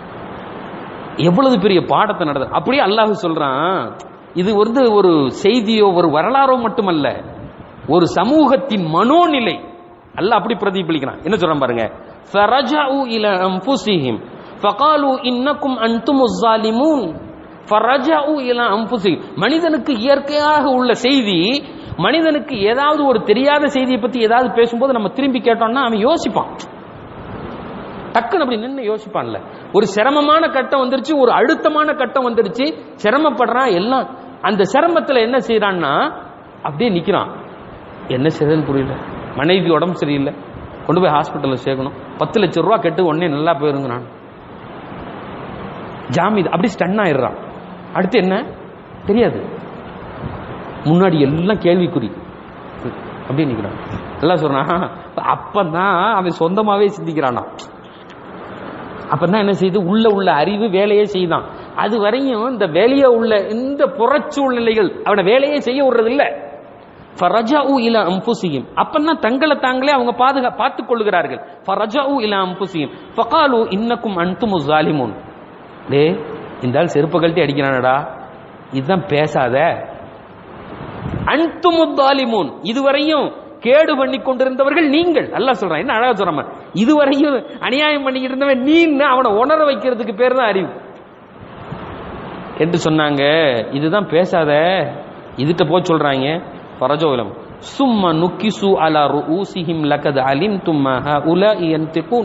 எவ்வளவு பெரிய பாடத்தை நடந்த. அப்படியே அல்லாஹ் சொல்றான், இது வந்து ஒரு செய்தியோ ஒரு வரலாறோ மட்டுமல்ல, ஒரு சமூகத்தின் மனோநிலை. அல்லாஹ் அப்படி பிரதிபலிக்கிறான். என்ன சொல்றான் பாருங்க. ஃபரஜஉ இலா அன்ஃபுஸிஹிம் ஃபகாலு இன்னக்கும் அன்துமுஸ் ஸாலிமூன். ஃபரஜஉ இலா அன்ஃபுஸிஹிம். மனிதனுக்கு இயற்கையாக உள்ள செய்தி, மனிதனுக்கு ஏதாவது ஒரு தெரியாத செய்தியை பத்தி ஏதாவது பேசும்போது நம்ம திரும்பி கேட்டோம்னா அவன் யோசிப்பான். டக்குன்னு அப்படி நின்று யோசிப்பான்ல. ஒரு சிரமமான கட்டம் வந்துருச்சு, ஒரு அழுத்தமான கட்டம் வந்துருச்சு, சிரமப்படுறான். எல்லாம் அந்த சிரமத்துல என்ன செய்யறான்னா அப்படியே நிக்கிறான். என்ன செய்யறதுன்னு புரியல. மனைவி உடம்பு சரியில்லை, கொண்டு போய் ஹாஸ்பிட்டல்ல சேர்க்கணும். பத்து லட்சம் ரூபா கெட்டு உடனே நல்லா போயிருங்க. நான் ஜாமீன் அப்படி ஸ்டன் ஆயிடுறான். அடுத்து என்ன தெரியாது, முன்னாடி எல்லாம் கேள்விக்குறி. அப்படி நிக்கிறான். எல்லாம் சொல்றான். அப்பதான் அவன் சொந்தமாவே சிந்திக்கிறானா. அப்பதான் என்ன செய்யுது, உள்ள உள்ள அறிவு வேலையே செய்தான். அது வரையும் இந்த வேலையே உள்ள இந்த புறச்சூழ்நிலைகள் அவனை வேலையே செய்ய விடுறது இல்ல. ஃபரஜாஉ இலா அன்ஃபுஸிஹிம், அப்பதான் தங்களை தாங்களே அவங்க பாதுகா பார்த்துக் கொள்கிறார்கள். ஃபரஜாஉ இலா அன்ஃபுஸிஹிம் ஃபகாலு இன்னக்கும் அன்துமுஸ் ஸாலிமூன். டே இந்த ஆள் செருப்பு கழட்டி அடிக்கிறானடா, இதுதான் பேசாத. அன்துமுஸ் ஸாலிமூன், இதுவரையும் கேடு பண்ணி கொண்டிருந்தவர்கள் நீங்கள். அல்லாஹ் சொல்றான். என்ன அழகா சொல்றாம, இதுவரையும் அநியாயம் பண்ணிக்கிட்டு இருந்தவன் நீ, அவனை உணர வைக்கிறதுக்கு பேர் தான் அறிவு என்று சொன்னாங்க. இதுதான் பேசாத, இதுட்ட போய் சொல்றாங்க. ஃபரஜோலம் சும்ம நுக்கிசு அலா ரூசிஹிம் லகத் அலிம்தும் மா ஹஉலாஇ யன்திகூன்.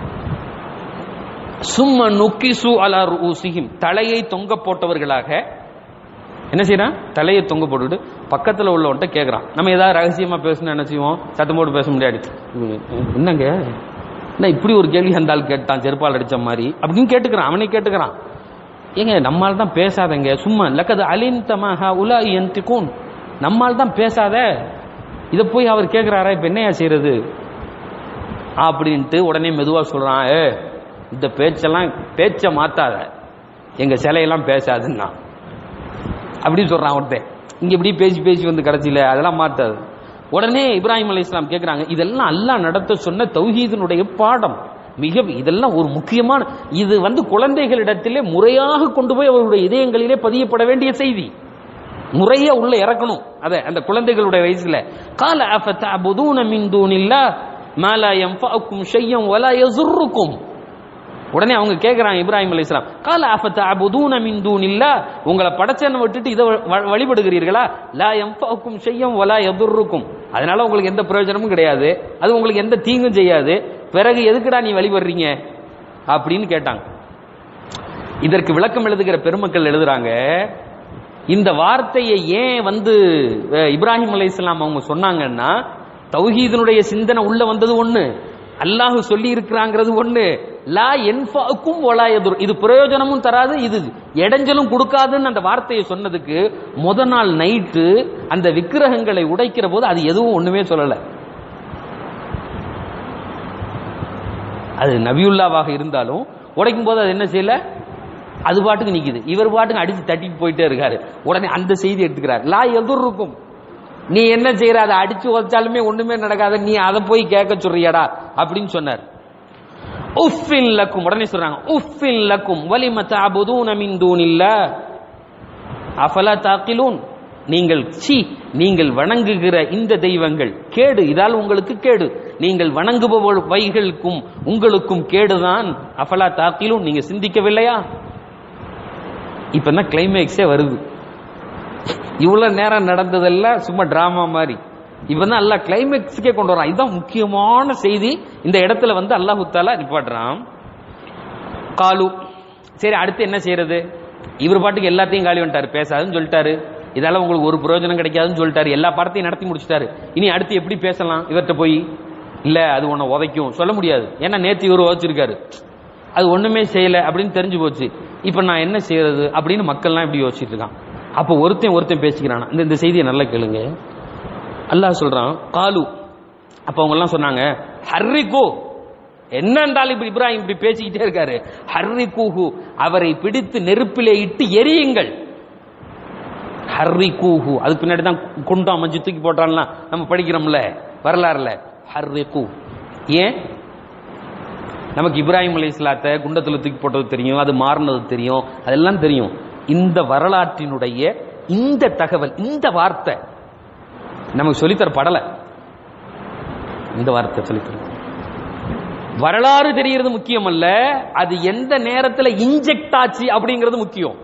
சும்ம நுக்கிசு அலா ரூசிஹிம், தலையை தொங்க போட்டவர்களாக என்ன செய்யறான், தலையை தொங்க போட்டுட்டு பக்கத்துல உள்ளவன்ட்ட கேட்கறான். நம்ம ஏதாவது ரகசியமா பேசணும் என்ன செய்வோம், சத்தம் போட்டு பேச முடியாது. என்னங்க என்ன இப்படி ஒரு கேள்வி அந்த ஆள் கேட்டான், செருப்பால் அடிச்ச மாதிரி அப்படின்னு கேட்டுக்கிறான். அவனே கேட்டுக்கிறான். ஏங்க நம்மால் தான் பேசாதங்க, சும்மா லக்கது அலிம்தமா ஹஉலாஇ யன்திகூன், நம்மால் தான் பேசாத. இதை போய் அவர் கேட்கிறாரா, இப்ப என்னையா செய்யறது அப்படின்ட்டு உடனே மெதுவா சொல்றான். ஏ இந்த பேச்செல்லாம் பேச்ச மாத்தாத, எங்க சிலையெல்லாம் பேசாதுன்னா அப்படின்னு சொல்றான் ஒருத்தன். இங்க இப்படி பேசி பேசி வந்து கடைசியில அதெல்லாம் மாத்தாது. உடனே இப்ராஹிம் அலைஹிஸ்ஸலாம் கேட்கிறாங்க, இதெல்லாம் அல்லாஹ் நடத்த சொன்ன தௌஹீதினுடைய பாடம். மிக இதெல்லாம் ஒரு முக்கியமான, இது வந்து குழந்தைகளிடத்திலே முறையாக கொண்டு போய் அவருடைய இதயங்களிலே பதியப்பட வேண்டிய செய்தி. முறையா உள்ள இறக்கணும் அத அந்த குழந்தைகளுடைய வயசுல. கால அஃபதஅபுதூன மின் தூனில்லாஹ் மா லா யன்ஃபஉக்கும் ஷையன் வலா யஸுர்ருக்கும். உடனே அவங்க கேட்கிறாங்க இப்ராஹிம் அலைஹிஸ்ஸலாம், கால அஃபதஅபுதூன மின் தூனில்லாஹ், உங்களை படைச்சவனை விட்டுட்டு இதை வழிபடுகிறீர்களா, லா யன்ஃபஉக்கும் ஷையன் வலா யஸுர்ருக்கும், அதனால உங்களுக்கு எந்த பிரயோஜனமும் கிடையாது, அது உங்களுக்கு எந்த தீங்கும் செய்யாது, பிறகு எதுக்குடா நீ வழிபடுறீங்க அப்படின்னு கேட்டாங்க. இதற்கு விளக்கம் எழுதுகிற பெருமக்கள் எழுதுறாங்க, இந்த வார்த்தையை ஏன் வந்து இப்ராஹிம் அலைஹிஸ்ஸலாம் அவங்க சொன்னாங்கன்னா, தௌஹீதினுடைய சிந்தனை உள்ள வந்தது ஒண்ணு, அல்லாஹ் சொல்லி இருக்கிறாங்கிறது ஒண்ணு, லா யன்ஃபஉக்கும் வலா யதுர், இது பிரயோஜனமும் தராது, இது இடைஞ்சலும் கொடுக்காதுன்னு அந்த வார்த்தையை சொன்னதுக்கு முத நாள் நைட்டு அந்த விக்கிரகங்களை உடைக்கிற போது அது எதுவும் ஒண்ணுமே சொல்லல. அது நபியுல்லாவாக இருந்தாலும் உடைக்கும் போது அது என்ன செய்யல, அது பாட்டுக்கு நிக்குது, இவர் பாட்டுக்கு அடிச்சு தட்டிட்டு போயிட்டே இருக்காரு. உடனே அந்த செய்தி எடுத்துக்கிறார். லா எதுர்ருக்கும், நீ என்ன செய்யற, அதை அடிச்சு உதைச்சாலுமே ஒண்ணுமே நடக்காத, நீ அதை போய் கேட்க சொல்றியாடா அப்படின்னு சொன்னார். உஃபின் லக்கும், உடனே சொல்றாங்க உஃபின் லக்கும் வலிம தஅபுதூன மின் தூனில்லாஹ் அஃபலா தஅகிலூன், நீங்கள் சி நீங்கள் வணங்குகிற இந்த தெய்வங்கள் கேடு, இதால் உங்களுக்கு கேடு, நீங்கள் வணங்குபவைகளுக்கும் உங்களுக்கும் கேடுதான். அஃபலா தஅகிலூன், நீங்க சிந்திக்கவில்லையா? இப்பதான் கிளைமேக்ஸே வருது. இவ்வளவு நேரம் நடந்ததெல்லாம் சும்மா டிராமா மாதிரி, இப்பதான் அல்லாஹ் கிளைமேக்ஸுக்கே கொண்டு வரான். இதுதான் முக்கியமான செய்தி. இந்த இடத்துல வந்து அல்லாஹு தஆலா நிப்பாட்டுறான். காலு, சரி அடுத்து என்ன செய்யறது, இவர் பாட்டுக்கு எல்லாத்தையும் காலி வந்துட்டாரு, பேசாதுன்னு சொல்லிட்டாரு, இதால உங்களுக்கு ஒரு பிரயோஜனம் கிடைக்காதுன்னு சொல்லிட்டாரு, எல்லா பாடத்தையும் நடத்தி முடிச்சிட்டாரு. இனி அடுத்து எப்படி பேசலாம் இவர்கிட்ட போய், இல்ல அது உன்னை உதைக்கும் சொல்ல முடியாது, ஏன்னா நேற்று இவர் உதைச்சிருக்காரு, அது ஒண்ணுமே செய்யல அப்படின்னு தெரிஞ்சு போச்சு. இப்ப நான் என்ன செய்யறது அப்படின்னு மக்கள்லாம் இப்படி யோசிச்சுட்டு இருக்கான். அப்போ ஒருத்தன் ஒருத்தன் பேசிக்கிறான். இந்த இந்த செய்தியை நல்லா கேளுங்க. அல்லாஹ் சொல்றான் காலு, அப்ப அவங்க எல்லாம் சொன்னாங்க ஹர்ரிகோ, என்ன இருந்தாலும் இப்ப இப்ராஹிம் இப்படி பேசிக்கிட்டே இருக்காரு, ஹர்ரிகூஹு, அவரை பிடித்து நெருப்பிலே இட்டு எரியுங்கள். ஹர்ரிகூஹு, அதுக்கு பின்னாடி தான் குண்டம் மஞ்சு தூக்கி போட்டான்லாம் நம்ம படிக்கிறோம்ல வரலாறுல. ஹர்ரிகூ, ஏன் நமக்கு இப்ராஹிம் அலைஹிஸ்ஸலாத்தை குண்டத்துல தூக்கி போட்டது தெரியும், அது மாறினது தெரியும், அதெல்லாம் தெரியும். இந்த வரலாற்றினுடைய இந்த தகவல், இந்த வார்த்தை நமக்கு சொல்லித்தர படல. இந்த வார்த்தை சொல்லித்தர, வரலாறு தெரிகிறது முக்கியம் அல்ல, அது எந்த நேரத்தில் இன்ஜெக்ட் ஆச்சு அப்படிங்கிறது முக்கியம்.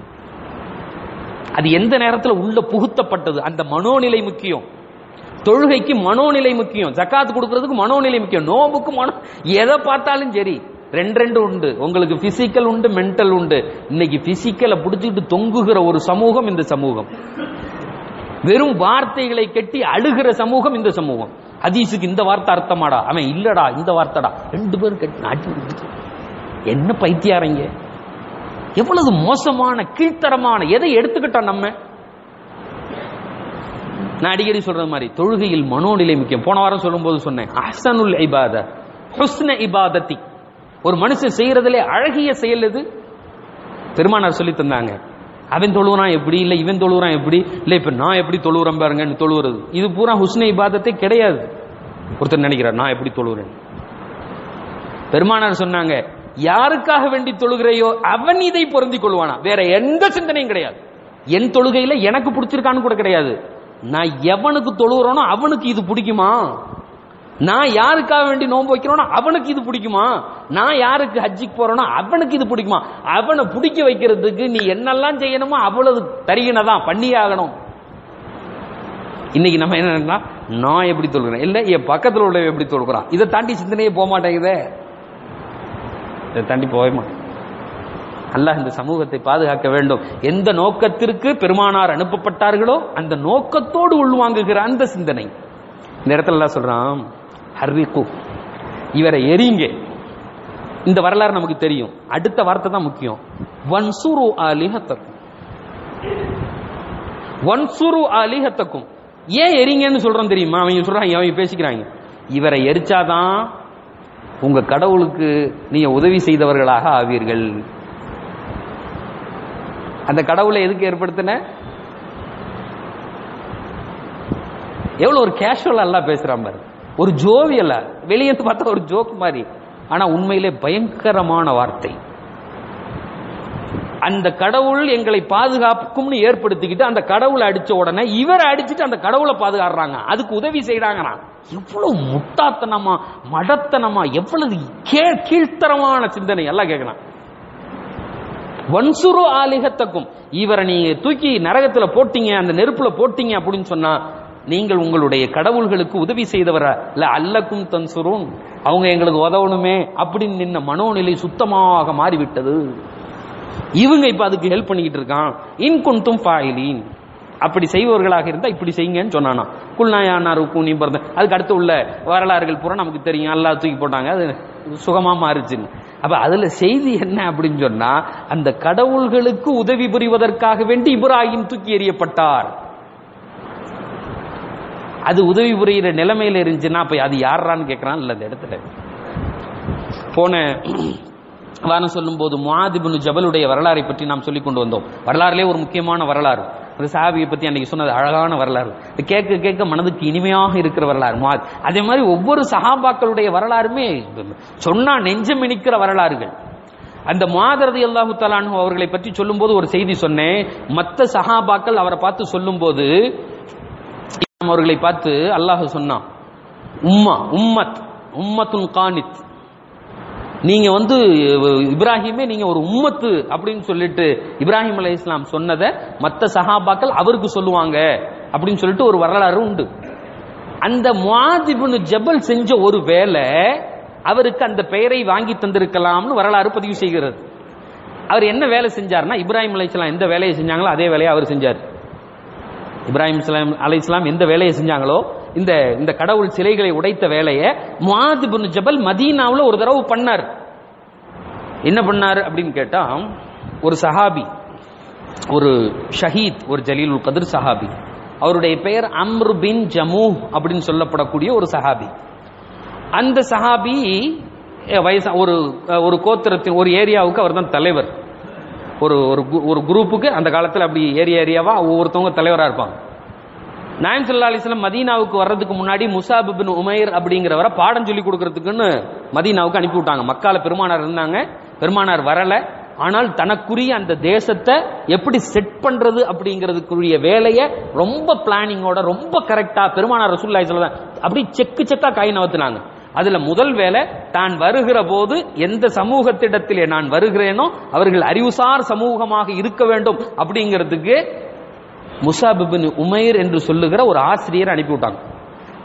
அது எந்த நேரத்தில் உள்ள புகுத்தப்பட்டது, அந்த மனோநிலை முக்கியம். தொழுகைக்கு மனோநிலை முக்கியம், ஜக்காத் கொடுக்கிறதுக்கு மனோநிலை முக்கியம், நோம்புக்கு மனோ, எதை பார்த்தாலும் சரி ரெண்டு ரெண்டு உண்டு. உங்களுக்கு பிசிக்கல் உண்டு, மென்டல் உண்டு. இன்னைக்கு பிசிக்கலை பிடிச்சிட்டு தொங்குகிற ஒரு சமூகம் இந்த சமூகம். வெறும் வார்த்தைகளை கட்டி அழுகிற சமூகம் இந்த சமூகம். ஹதீஸுக்கு இந்த வார்த்தை அர்த்தமாடா, அவன் இல்லடா இந்த வார்த்தைடா, ரெண்டு பேரும் கட்டி என்ன பைத்தியாரங்க, எவ்வளவு மோசமான கீழ்த்தரமான. எதை எடுத்துக்கிட்டோம் நம்ம? நான் அடிக்கடி சொல்ற மாதிரி தொழுகையில் மனோநிலை முக்கியம். போன வாரம் சொல்லும் போது சொன்னேன், அஹ்சனுல் இபாத ஹுஸ்ன இபாதத்தி, ஒரு மனுஷன் செய்யறதுல அழகிய செயல் எது? பெருமானார் சொல்லி தந்தாங்க. அவன் தொழுகிறான் எப்படி, இல்ல இவன் தொழுகிறான் எப்படி, இல்ல இப்ப நான் எப்படி தொழுகிறேன் பாருங்கன்னு தொழுகிறது, இது பூரா ஹுஸ்ன இபாதத்தே கிடையாது. ஒருத்தர் நினைக்கிறார் நான் எப்படி தொழுகிறேன். பெருமானார் சொன்னாங்க, யாருக்காக வேண்டி தொழுகிறையோ அவன் இதை பொருந்திக் கொள்வானா, வேற எந்த சிந்தனையும் கிடையாது. என் தொழுகையில எனக்கு பிடிச்சிருக்கான்னு கூட கிடையாது. நான் எவனுக்கு தொழுகிறோனோ அவனுக்கு இது பிடிக்குமா, நான் யாருக்காக வேண்டி நோன்பு வைக்கிறோனோ அவனுக்கு இது பிடிக்குமா, நான் யாருக்கு ஹஜ்ஜிக்கு போறேனோ அவனுக்கு இது பிடிக்குமா, அவனை பிடிக்க வைக்கிறதுக்கு நீ என்னெல்லாம் செய்யணுமோ அவ்வளவு தருகினதான் பண்ணியே ஆகணும். இன்னைக்கு நம்ம என்ன, நான் எப்படி தொழுகிறேன், இல்ல என் பக்கத்தில் உள்ள எப்படி தொழுகிறான், இதை தாண்டி சிந்தனையே போக மாட்டேங்குதே, இதை தாண்டி போக மாட்டேன். அல்லாஹ் இந்த சமூகத்தை பாதுகாக்க வேண்டும். எந்த நோக்கத்திற்கு பெருமானார் அனுப்பப்பட்டார்களோ அந்த நோக்கத்தோடு உள்வாங்குகிற அந்த சிந்தனை. இந்த இடத்துல எல்லாம் சொல்றான், ஹர்ரிகு, இவரை எரிங்க. இந்த வரலாறு நமக்கு தெரியும். அடுத்த வார்த்தை தான் முக்கியம். வன்சுரு ஆலிஹத்தக்கும், வன்சுரு ஆலிஹத்தக்கும். ஏன் எரிங்கன்னு சொல்றோம் தெரியுமா? அவங்க சொல்றாங்க, அவங்க பேசிக்கிறாங்க, இவரை எரிச்சாதான் உங்க கடவுளுக்கு நீங்க உதவி செய்தவர்களாக ஆவீர்கள். அந்த கடவுளை எதுக்கு ஏற்படுத்தின? எவ்வளவு ஒரு கேஷுவல் எல்லாம் பேசுறான் பாரு, ஒரு ஜோவியல்ல, வெளியே பார்த்தா ஒரு ஜோக் மாதிரி, ஆனா உண்மையிலே பயங்கரமான வார்த்தை. அந்த கடவுள் எங்களை பாதுகாப்புக்கும்னு ஏற்படுத்திக்கிட்டு அந்த கடவுளை அடிச்ச உடனே இவரை அடிச்சுட்டு அந்த கடவுளை பாதுகாடுறாங்க, அதுக்கு உதவி செய்யறாங்கன்னா எவ்வளவு முட்டாத்தனமா மடத்தனமா, எவ்வளவு கீழ்த்தரமான சிந்தனை எல்லாம் கேட்கலாம். வன்சுரு ஆலிஹத்தக்கும், இவரை நீங்க தூக்கி நரகத்துல போட்டீங்க, அந்த நெருப்புல போட்டீங்க அப்படின்னு சொன்னா நீங்கள் உங்களுடைய கடவுள்களுக்கு உதவி செய்தவர இல்ல அல்லக்கும் தன்சுரும், அவங்க எங்களுக்கு உதவணுமே அப்படின்னு நின்ன மனோநிலை சுத்தமாக மாறிவிட்டது. இவங்க இப்ப அதுக்கு ஹெல்ப் பண்ணிக்கிட்டு இருக்கான். இன் குன்தும் ஃபாயிலீன், அப்படி செய்வர்களாக இருந்தா இப்படி செய்யுங்கன்னு சொன்னானா. குல்நாயானா ருக்கூனி பிறந்த, அதுக்கு அடுத்து உள்ள வரலாறுகள் பூரா நமக்கு தெரியும். அல்லாஹ் தூக்கி போட்டாங்க, அது சுகமா மாறிச்சுன்னு. அப்ப அதுல செய்தி என்ன அப்படின்னு சொன்னா, அந்த கடவுள்களுக்கு உதவி புரிவதற்காக வேண்டி இப்ராஹிம் தூக்கி எறியப்பட்டார். அது உதவி புரிகிற நிலைமையில இருந்துச்சுன்னா அப்ப அது யாரான்னு கேட்கறான். இல்ல அந்த இடத்துல போன வாரம் சொல்லும் போது முஆத் இப்னு ஜபலுடைய வரலாறை பற்றி நாம் சொல்லிக் கொண்டு வந்தோம். வரலாறுலேயே ஒரு முக்கியமான வரலாறு, அந்த சஹாபியை பத்தி அன்னைக்கு சொன்னது அழகான வரலாறு, கேட்க கேட்க மனதுக்கு இனிமையாக இருக்கிற வரலாறு முஆத். அதே மாதிரி ஒவ்வொரு சஹாபாக்களுடைய வரலாறுமே சொன்னா நெஞ்சம் இனிக்கிற வரலாறுகள். அந்த முஆத் ரலியல்லாஹு தஆலா அன்ஹு அவர்களை பற்றி சொல்லும் போது ஒரு செய்தி சொன்னேன். மற்ற சஹாபாக்கள் அவரை பார்த்து சொல்லும் போது அவர்களை பார்த்து அல்லாஹ் சொன்னான், உம்மா உம்மத் உம்மத்துன் கானித், நீங்க வந்து இப்ராஹிமே நீங்க ஒரு உம்மத்து அப்படின்னு சொல்லிட்டு இப்ராஹிம் அலைஹிஸ்ஸலாம் சொன்னதை மற்ற சஹாபாக்கள் அவருக்கு சொல்லுவாங்க அப்படின்னு சொல்லிட்டு ஒரு வரலாறு உண்டு. அந்த முஆத் இப்னு ஜபல் செஞ்ச ஒரு வேலை அவருக்கு அந்த பெயரை வாங்கி தந்திருக்கலாம்னு வரலாறு பதிவு செய்கிறது. அவர் என்ன வேலை செஞ்சார்னா, இப்ராஹிம் அலைஹிஸ்ஸலாம் எந்த வேலையை செஞ்சாங்களோ அதே வேலையை அவர் செஞ்சார். இப்ராஹிம் அலைஹிஸ்ஸலாம் எந்த வேலையை செஞ்சாங்களோ, இந்த இந்த கடவுள் சிலைகளை உடைத்த வேலையை முஆத் இப்னு ஜபல் மதீனாவுல ஒரு தடவை பண்ணார். என்ன பண்ணார் அப்படின்னு கேட்டா, ஒரு சஹாபி, ஒரு ஷஹீத், ஒரு ஜலீலுல் கத்ர் சஹாபி, அவருடைய பெயர் அம்ர் பின் ஜமூஹ் அப்படின்னு சொல்லப்படக்கூடிய ஒரு சஹாபி. அந்த சஹாபி வயசா ஒரு ஒரு கோத்திரத்தின் ஒரு ஏரியாவுக்கு அவர் தான் தலைவர். ஒரு ஒரு குரூப்புக்கு அந்த காலத்தில் அப்படி ஏரியா ஏரியாவா ஒவ்வொருத்தவங்க தலைவராக இருப்பாங்க. நாயகம் ஸல்லல்லாஹு அலைஹி வஸல்லம் மதீனாவுக்கு வர்றதுக்கு முன்னாடி முஸாப் இப்னு உமைர் அப்படிங்கிறவரை பாடம் சொல்லி கொடுக்கறதுக்குன்னு மதீனாவுக்கு அனுப்பி விட்டாங்க. மக்கால பெருமானார் இருந்தாங்க, பெருமானார் வரல. ஆனால் தனக்குரிய அந்த தேசத்தை எப்படி செட் பண்றது அப்படிங்கிறதுக்குரிய வேலையை ரொம்ப பிளானிங்கோட ரொம்ப கரெக்டா பெருமானார் ரசூலுல்லாஹி ஸல்லல்லாஹு அலைஹி வஸல்லம் அப்படி செக்கு செக்கா கை நவத்தினாங்க. அதுல முதல் வேலை, தான் வருகிற போது எந்த சமூகத்திடத்திலே நான் வருகிறேனோ அவர்கள் அறிவுசார் சமூகமாக இருக்க வேண்டும் அப்படிங்கிறதுக்கு முஸாப் இப்னு உமைர் என்று சொல்லுகிற ஒரு ஆசிரியர் அனுப்பிவிட்டாங்க.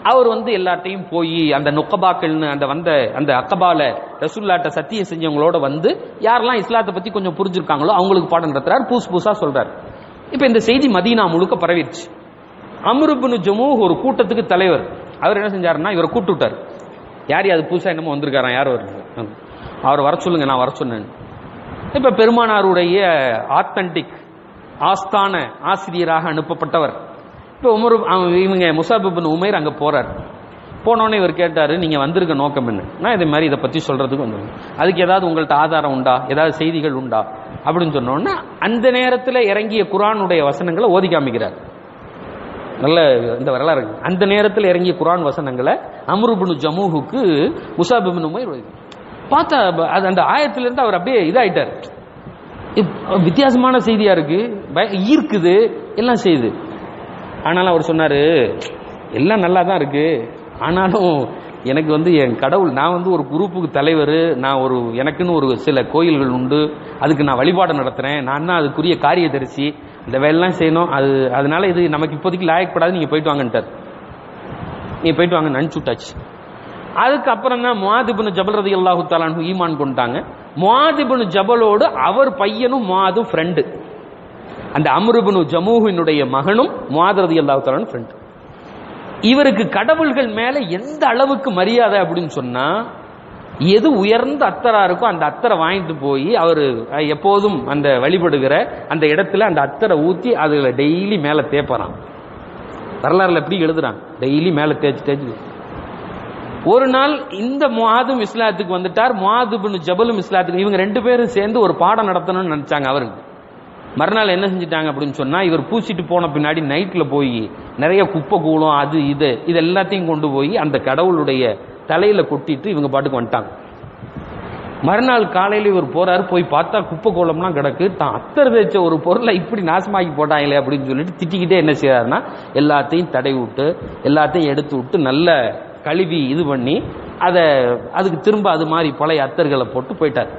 அவர் வந்து எல்லாத்தையும் போய் அந்த நுக்கபாக்கள்னு அந்த வந்த அந்த அக்கபால ரசூலுல்லாஹ்ட்ட சத்தியம் செஞ்சவங்களோட வந்து யாரெல்லாம் இஸ்லாத்தை பத்தி கொஞ்சம் புரிஞ்சிருக்காங்களோ அவங்களுக்கு பாடம் நடத்துறாரு, பூசு பூசா சொல்றாரு. இப்ப இந்த செய்தி மதீனா முழுக்க பரவிடுச்சு. அம்ர் இப்னு ஜமூஹ் ஒரு கூட்டத்துக்கு தலைவர். அவர் என்ன செஞ்சாருன்னா இவரை கூப்பிட்டு விட்டார். யார் அது புதுசா என்னமோ வந்திருக்காராம், யார் வருது, அவர் வர சொல்லுங்க, நான் வர சொன்னேன். இப்ப பெருமானாருடைய ஆத்தன்டிக் ஆஸ்தான ஆசிரியராக அனுப்பப்பட்டவர். இப்ப உமர் இவங்க முஸஅப் இப்னு உமைர் அங்க போறார். போனோடனே இவர் கேட்டாரு, நீங்க வந்திருக்க நோக்கம் என்ன? நான் இதே மாதிரி இதை பத்தி சொல்றதுக்கு வந்து, அதுக்கு ஏதாவது உங்கள்ட்ட ஆதாரம் உண்டா, ஏதாவது செய்திகள் உண்டா அப்படின்னு சொன்னோன்னா அந்த நேரத்தில் இறங்கிய குர்ஆனுடைய வசனங்களை ஓதி காமிக்கிறார். நல்ல இந்த வரலாறு. அந்த நேரத்தில் இறங்கிய குர்ஆன் வசனங்களை அம்ர் இப்னு ஜமூஹுக்கு முஸஅப் இப்னு உமைர் பார்த்தா அந்த ஆயத்திலிருந்து அவர் அப்படியே இதாயிட்டார். வித்தியாசமான செய்தியா இருக்கு, ஈர்க்குது, எல்லாம் செய்யுது. ஆனாலும் அவர் சொன்னாரு, எல்லாம் நல்லா தான் இருக்கு, ஆனாலும் எனக்கு வந்து என் கடவுள், நான் வந்து ஒரு குரூப்புக்கு தலைவர், நான் ஒரு எனக்குன்னு ஒரு சில கோயில்கள் உண்டு, அதுக்கு நான் வழிபாடு நடத்துறேன், நான் தான் அதுக்குரிய காரிய தரிசி, இந்த வேலைலாம் செய்யணும், அது அதனால இது நமக்கு இப்போதைக்கு லாயக்கப்படாது, நீங்க போயிட்டு வாங்கன்ட்டார். நீங்க போயிட்டு வாங்க நினைச்சு விட்டாச்சு. அதுக்கப்புறம் தான் முஆத் இப்னு ஜபல் ரலியல்லாஹு தஆலா அன்ஹு ஈமான் கொண்டாங்க. முஆத் இப்னு ஜபலோடு அவர் பையனும் முஆதும் ஃப்ரெண்டு. அந்த அம்ர் இப்னு ஜமூஹினுடைய மகனும் முஆத் ரலியல்லாஹு தஆலா அன்ஹு ஃப்ரெண்ட். இவருக்கு கடவுள்கள் மேல எந்த அளவுக்கு மரியாதை அப்படின்னு சொன்னா, எது உயர்ந்த அத்தரா இருக்கோ அந்த அத்தரை வாங்கிட்டு போய் அவர் எப்போதும் அந்த வழிபடுகிற அந்த இடத்துல அந்த அத்தரை ஊத்தி அதுல டெய்லி மேல தேப்பறான். வரலாறுல எப்படி எழுதுறான், டெய்லி மேல தேய்ச்சி தேய்ச்சி. ஒரு நாள் இந்த முஆதும் இஸ்லாத்துக்கு வந்துட்டார், முஆத் இப்னு ஜபலும் இஸ்லாத்துக்கு. இவங்க ரெண்டு பேரும் சேர்ந்து ஒரு பாடம் நடத்தணும்னு நினைச்சாங்க. அவருக்கு மறுநாள் என்ன செஞ்சிட்டாங்க அப்படின்னு சொன்னா, இவர் பூசிட்டு போன பின்னாடி நைட்ல போய் நிறைய குப்பை கூலம் அது இது இது எல்லாத்தையும் கொண்டு போய் அந்த கடவுளுடைய தலையில கொட்டிட்டு இவங்க பாட்டுக்கு வந்துட்டாங்க. மறுநாள் காலையில இவர் போறாரு, போய் பார்த்தா குப்பை கோலம்லாம் கிடக்கு. தான் அத்தர் தேய்ச்ச ஒரு பொருளை இப்படி நாசமாக்கி போட்டாங்களே அப்படின்னு சொல்லிட்டு திட்டிக்கிட்டே என்ன செய்யறாருன்னா, எல்லாத்தையும் தடை விட்டு எல்லாத்தையும் எடுத்து விட்டு நல்ல கழுவி இது பண்ணி அதை அதுக்கு திரும்ப அது மாதிரி பழைய அத்தர்களை போட்டு போயிட்டார்.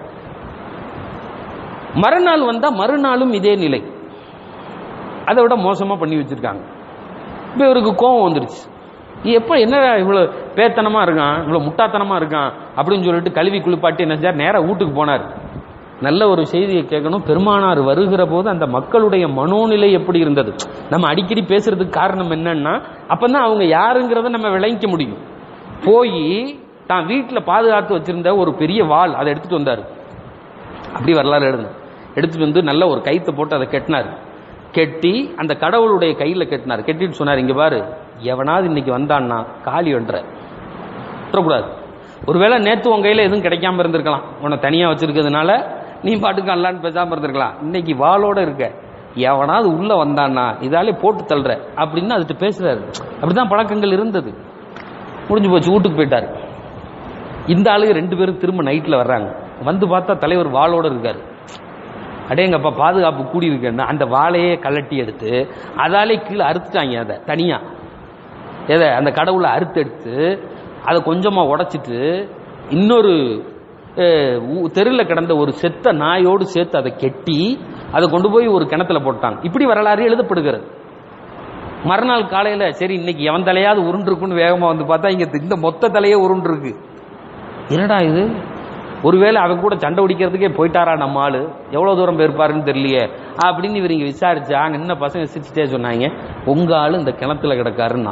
மறுநாள் வந்தா மறுநாளும் இதே நிலை, அதை விட மோசமா பண்ணி வச்சிருக்காங்க. இப்ப இவருக்கு கோபம் வந்துருச்சு. எப்ப என்ன இவ்வளவு பேத்தனமா இருக்கான், இவ்வளவு முட்டாத்தனமா இருக்கான் அப்படின்னு சொல்லிட்டு கழுவி குளிப்பாட்டி என்ன செஞ்சார், நேரா வீட்டுக்கு போனார். நல்ல ஒரு செய்தியை கேட்கணும். பெருமானார் வருகிற போது அந்த மக்களுடைய மனோநிலை எப்படி இருந்தது, நம்ம அடிக்கடி பேசுறதுக்கு காரணம் என்னன்னா, அப்பதான் அவங்க யாருங்கிறத நம்ம விளங்கிக்க முடியும். போய் தான் வீட்டில் பாதுகாத்து வச்சிருந்த ஒரு பெரிய வாள் அதை எடுத்துட்டு வந்தார். அப்படி வரலாறு எழுதுங்க. எடுத்துட்டு வந்து நல்ல ஒரு கைத்தை போட்டு அதை கெட்டினார். கெட்டி அந்த கடவுளுடைய கையில கெட்டினார். கெட்டிட்டு சொன்னார், இங்க பாரு, எவனாவது இன்னைக்கு வந்தான்னா காலி வென்ற விட்டுறக்கூடாது. ஒருவேளை நேத்து உன் கையில எதுவும் கிடைக்காம இருந்திருக்கலாம், உன்னை தனியா வச்சிருக்கிறதுனால நீ பாட்டுக்கு அல்லான்னு பேசாம இருந்திருக்கலாம். இன்னைக்கு வாளோட இருக்க, எவனாவது உள்ள வந்தான்னா இதாலே போட்டு தள்ளுற அப்படின்னு அதுட்டு பேசுறாரு. அப்படிதான் பழக்கங்கள் இருந்தது. முடிஞ்சு போச்சு, வீட்டுக்கு போயிட்டாரு. இந்த ஆளுங்க ரெண்டு பேரும் திரும்ப நைட்ல வர்றாங்க. வந்து பார்த்தா தலைவர் வாளோட இருக்காரு. அடேங்கப்பா, பாதுகாப்பு கூடி இருக்குன்னா அந்த வாளையே கலட்டி எடுத்து அதாலே கீழே அறுத்துட்டாங்க. அதை தனியா எதை அந்த கடவுளை அறுத்து எடுத்து அதை கொஞ்சமா உடைச்சிட்டு இன்னொரு தெருவில் கிடந்த ஒரு செத்த நாயோடு சேர்த்து அதை கெட்டி அதை கொண்டு போய் ஒரு கிணத்துல போட்டாங்க. இப்படி வரலாறு எழுதப்படுகிறது. மறுநாள் காலையில சரி இன்னைக்கு எவன் தலையாவது உருண்டு இருக்குன்னு வேகமா வந்து பார்த்தா இங்க இந்த மொத்த தலையே உருண்டு இருக்கு. என்னடா இது, ஒருவேளை அவன் கூட சண்டை பிடிக்கிறதுக்கே போயிட்டாரா நம்ம ஆளு, எவ்வளவு தூரம் போயிருப்பாருன்னு தெரியலையே அப்படின்னு இவர் இங்க விசாரிச்சா அங்க என்ன பசங்க சிரிச்சுட்டே சொன்னாங்க, உங்க ஆளு இந்த கிணத்துல கிடக்காருன்னா.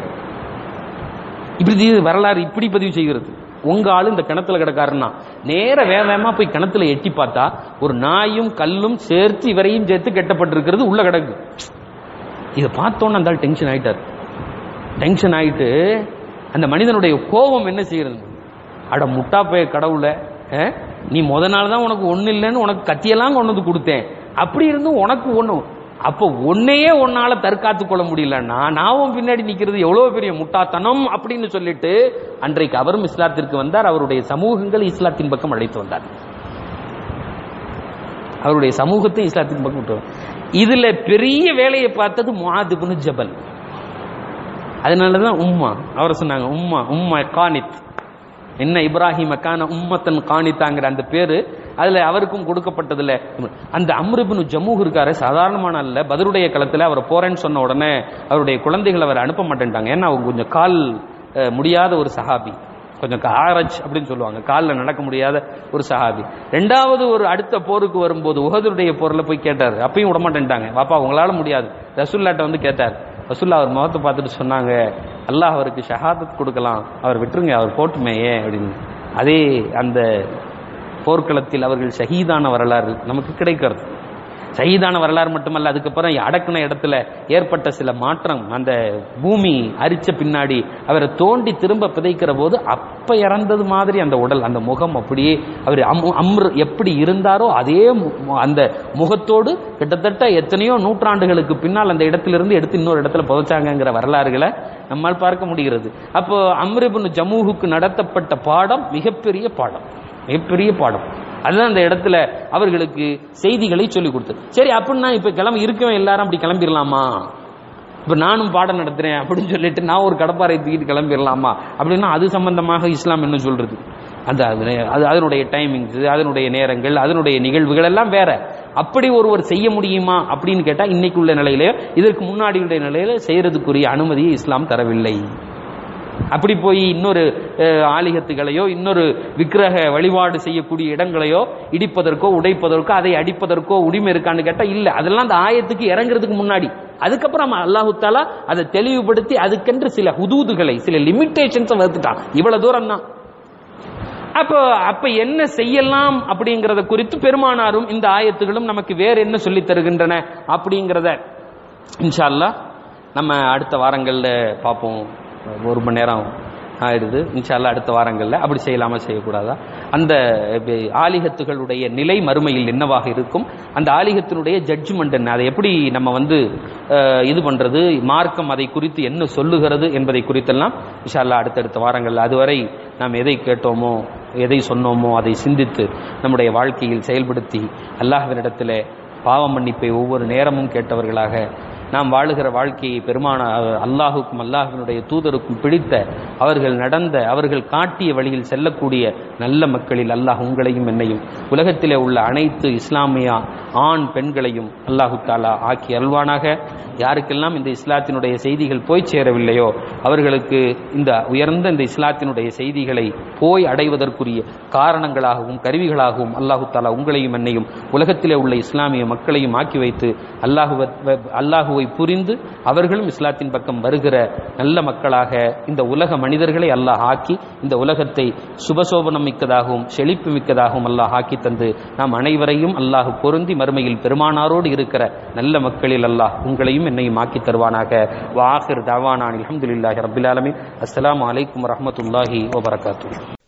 இப்படி வரலாறு இப்படி பதிவு செய்கிறது. உங்க ஆளு இந்த கிணத்துல கிடக்காருன்னா நேர வேகமா போய் கிணத்துல எட்டி பார்த்தா ஒரு நாயும் கல்லும் சேர்த்து இவரையும் சேர்த்து கெட்டப்பட்டிருக்கிறது உள்ள கிடக்கு. இதை பார்த்தோன்னு அந்த ஆள் டென்ஷன் ஆயிட்டார். டென்ஷன் ஆயிட்டு அந்த மனிதனுடைய கோபம் என்ன செய்யறது, அட முட்டா போய கடவுளை, நீ முத நாள் தான் உனக்கு ஒண்ணு இல்லைன்னு உனக்கு கத்தியெல்லாம் கொண்டு வந்து கொடுத்தேன், அப்படி இருந்தும் உனக்கு ஒண்ணு, அப்ப ஒன்னையே ஒன்னால தற்காத்து கொள்ள முடியலன்னா நாவும் பின்னாடி நிக்கிறது எவ்வளவு பெரிய முட்டாத்தனம் அப்படின்னு சொல்லிட்டு அன்றைக்கு அவரும் இஸ்லாத்திற்கு வந்தார். அவருடைய சமூகங்கள் இஸ்லாத்தின் பக்கம் அழைத்து வந்தார். அவருடைய சமூகத்தை இஸ்லாத்தின் பக்கம் விட்டு, இதுல பெரிய வேலையை பார்த்தது முஆத் இப்னு ஜபல். அதனாலதான் உம்மா அவரை சொன்னாங்க, உம்மா உம்மா கானித், என்ன இப்ராஹிம் கான உம்மத்தன் காணித்தாங்கிற அந்த பேரு அதுல அவருக்கும் கொடுக்கப்பட்டதுல அந்த அம்ர் இப்னு ஜமூஹ் இருக்காரு, சாதாரணமான அல்ல. பத்ருடைய களத்துல அவர் போறேன்னு சொன்ன உடனே அவருடைய குழந்தைகள் அவர் அனுப்ப மாட்டேன்ட்டாங்க. ஏன்னா அவங்க கொஞ்சம் கால் முடியாத ஒரு சஹாபி, கொஞ்சம் ஆரஜ் அப்படின்னு சொல்லுவாங்க, காலில் நடக்க முடியாத ஒரு சஹாபி. ரெண்டாவது ஒரு அடுத்த போருக்கு வரும்போது உஹதுடைய போர்ல போய் கேட்டார், அப்பயும் விட மாட்டேன்ட்டாங்க. பாப்பா உங்களால முடியாது. ரசூல்லாட்ட வந்து கேட்டார். ரசூல்லா அவர் முகத்தை பார்த்துட்டு சொன்னாங்க, அல்லாஹ் அவருக்கு ஷஹாதத் கொடுக்கலாம், அவர் விட்டுருங்க, அவர் போட்டுமே ஏன் அப்படின்னு. அதே அந்த போர்க்களத்தில் அவர்கள் ஷஹீதான வரலாறு நமக்கு கிடைக்கிறது. ஷஹீதான வரலாறு மட்டுமல்ல, அதுக்கப்புறம் அடக்கின இடத்துல ஏற்பட்ட சில மாற்றம், அந்த பூமி அரிச்ச பின்னாடி அவரை தோண்டி திரும்ப பிதைக்கிற போது அப்ப இறந்தது மாதிரி அந்த உடல், அந்த முகம் அப்படியே அவர் அம்ர் எப்படி இருந்தாரோ அதே அந்த முகத்தோடு கிட்டத்தட்ட எத்தனையோ நூற்றாண்டுகளுக்கு பின்னால் அந்த இடத்திலிருந்து எடுத்து இன்னொரு இடத்துல புதைச்சாங்கிற வரலாறுகளை நம்மால் பார்க்க முடிகிறது. அப்போ அம்ர் இப்னு ஜமூஹுக்கு நடத்தப்பட்ட பாடம் மிகப்பெரிய பாடம், மிகப்பெரிய பாடம். அதுதான் அந்த இடத்துல அவர்களுக்கு செய்திகளை சொல்லிக் கொடுத்தது. சரி, அப்படின்னா இப்ப கிளம்பி இருக்கவன் எல்லாரும் அப்படி கிளம்பிடலாமா? இப்ப நானும் பாடம் நடத்துறேன் அப்படின்னு சொல்லிட்டு நான் ஒரு கடப்பாரை தூக்கிட்டு கிளம்பிடலாமா அப்படின்னா அது சம்பந்தமாக இஸ்லாம் என்ன சொல்றது? அந்த அதனுடைய டைமிங்ஸ், அதனுடைய நேரங்கள், அதனுடைய நிகழ்வுகள் எல்லாம் வேற. அப்படி ஒருவர் செய்ய முடியுமா அப்படின்னு கேட்டா இன்னைக்கு உள்ள நிலையில, இதற்கு முன்னாடி உள்ள நிலையில செய்யறதுக்குரிய அனுமதியை இஸ்லாம் தரவில்லை. அப்படி போய் இன்னொரு ஆலிகத்துகளையோ இன்னொரு விக்கிரக வழிபாடு செய்யக்கூடிய இடங்களையோ இடிப்பதற்கோ உடைப்பதற்கோ அதை அடிப்பதற்கோ உரிமை இருக்கான்னு கேட்டா இல்ல. அதெல்லாம் அந்த ஆயத்துக்கு இறங்குறதுக்கு முன்னாடி. அதுக்கப்புறம் அல்லாஹு தஆலா அதை தெளிவுபடுத்தி அதுக்கென்று சில ஹுதூதுகளை, சில லிமிட்டேஷன்ஸ் வகுத்துட்டான். இவ்வளவு தூரம் தான். அப்போ அப்ப என்ன செய்யலாம் அப்படிங்கறத குறித்து பெருமானாரும் இந்த ஆயத்துகளும் நமக்கு வேற என்ன சொல்லி தருகின்றன அப்படிங்கறத இன்ஷா அல்லாஹ் நம்ம அடுத்த வாரங்கள்ல பார்ப்போம். ஒரு மணி நேரம் ஆயிடுது. இன்ஷா அல்லாஹ் அடுத்த வாரங்கள்ல அப்படி செய்யலாமா செய்யக்கூடாதா, அந்த ஆலிகத்துகளுடைய நிலை மறுமையில் என்னவாக இருக்கும், அந்த ஆலிகத்தினுடைய ஜட்ஜ்மெண்ட் என்ன, அதை எப்படி நம்ம வந்து இது பண்றது, மார்க்கம் அதை குறித்து என்ன சொல்லுகிறது என்பதை குறித்தெல்லாம் இன்ஷா அல்லாஹ் அடுத்தடுத்த வாரங்கள். அதுவரை நாம் எதை கேட்டோமோ எதை சொன்னோமோ அதை சிந்தித்து நம்முடைய வாழ்க்கையில் செயல்படுத்தி அல்லாஹ்வினிடத்தில் பாவ மன்னிப்பை ஒவ்வொரு நேரமும் கேட்டவர்களாக நாம் வாழுகிற வாழ்க்கையை பெருமான அல்லாஹுக்கும் அல்லாஹ்வினுடைய தூதருக்கும் பிடித்த, அவர்கள் நடந்த, அவர்கள் காட்டிய வழியில் செல்லக்கூடிய நல்ல மக்களில் அல்லாஹ் உங்களையும் என்னையும் உலகத்திலே உள்ள அனைத்து இஸ்லாமிய ஆண் பெண்களையும் அல்லாஹு தஆலா ஆக்கி அருள்வானாக. யாருக்கெல்லாம் இந்த இஸ்லாத்தினுடைய செய்திகள் போய் சேரவில்லையோ அவர்களுக்கு இந்த உயர்ந்த இந்த இஸ்லாத்தினுடைய செய்திகளை போய் அடைவதற்குரிய காரணங்களாகவும் கருவிகளாகவும் அல்லாஹு தஆலா உங்களையும் என்னையும் உலகத்திலே உள்ள இஸ்லாமிய மக்களையும் ஆக்கி வைத்து அல்லாஹுவை அல்லாஹுவை புரிந்து அவர்களும் இஸ்லாத்தின் பக்கம் வருகிற நல்ல மக்களாக இந்த உலக மனிதர்களை அல்லாஹ் ஆக்கி இந்த உலகத்தை சுபசோபனம் மிக்கதாகவும் செழிப்பு மிக்கதாகவும் அல்லாஹ் ஆக்கி தந்து நாம் அனைவரையும் அல்லாஹ் பொருந்தி மறுமையில் பெருமானாரோடு இருக்கிற நல்ல மக்களில் அல்லாஹ் உங்களையும் என்னையும் ஆக்கி தருவானாக. வ ஆகிர் தஅவானா அல்ஹம்துலில்லாஹி ரப்பில் ஆலமீன். அஸ்ஸலாமு அலைக்கும் வரஹ்மத்துல்லாஹி வபரகாத்துஹு.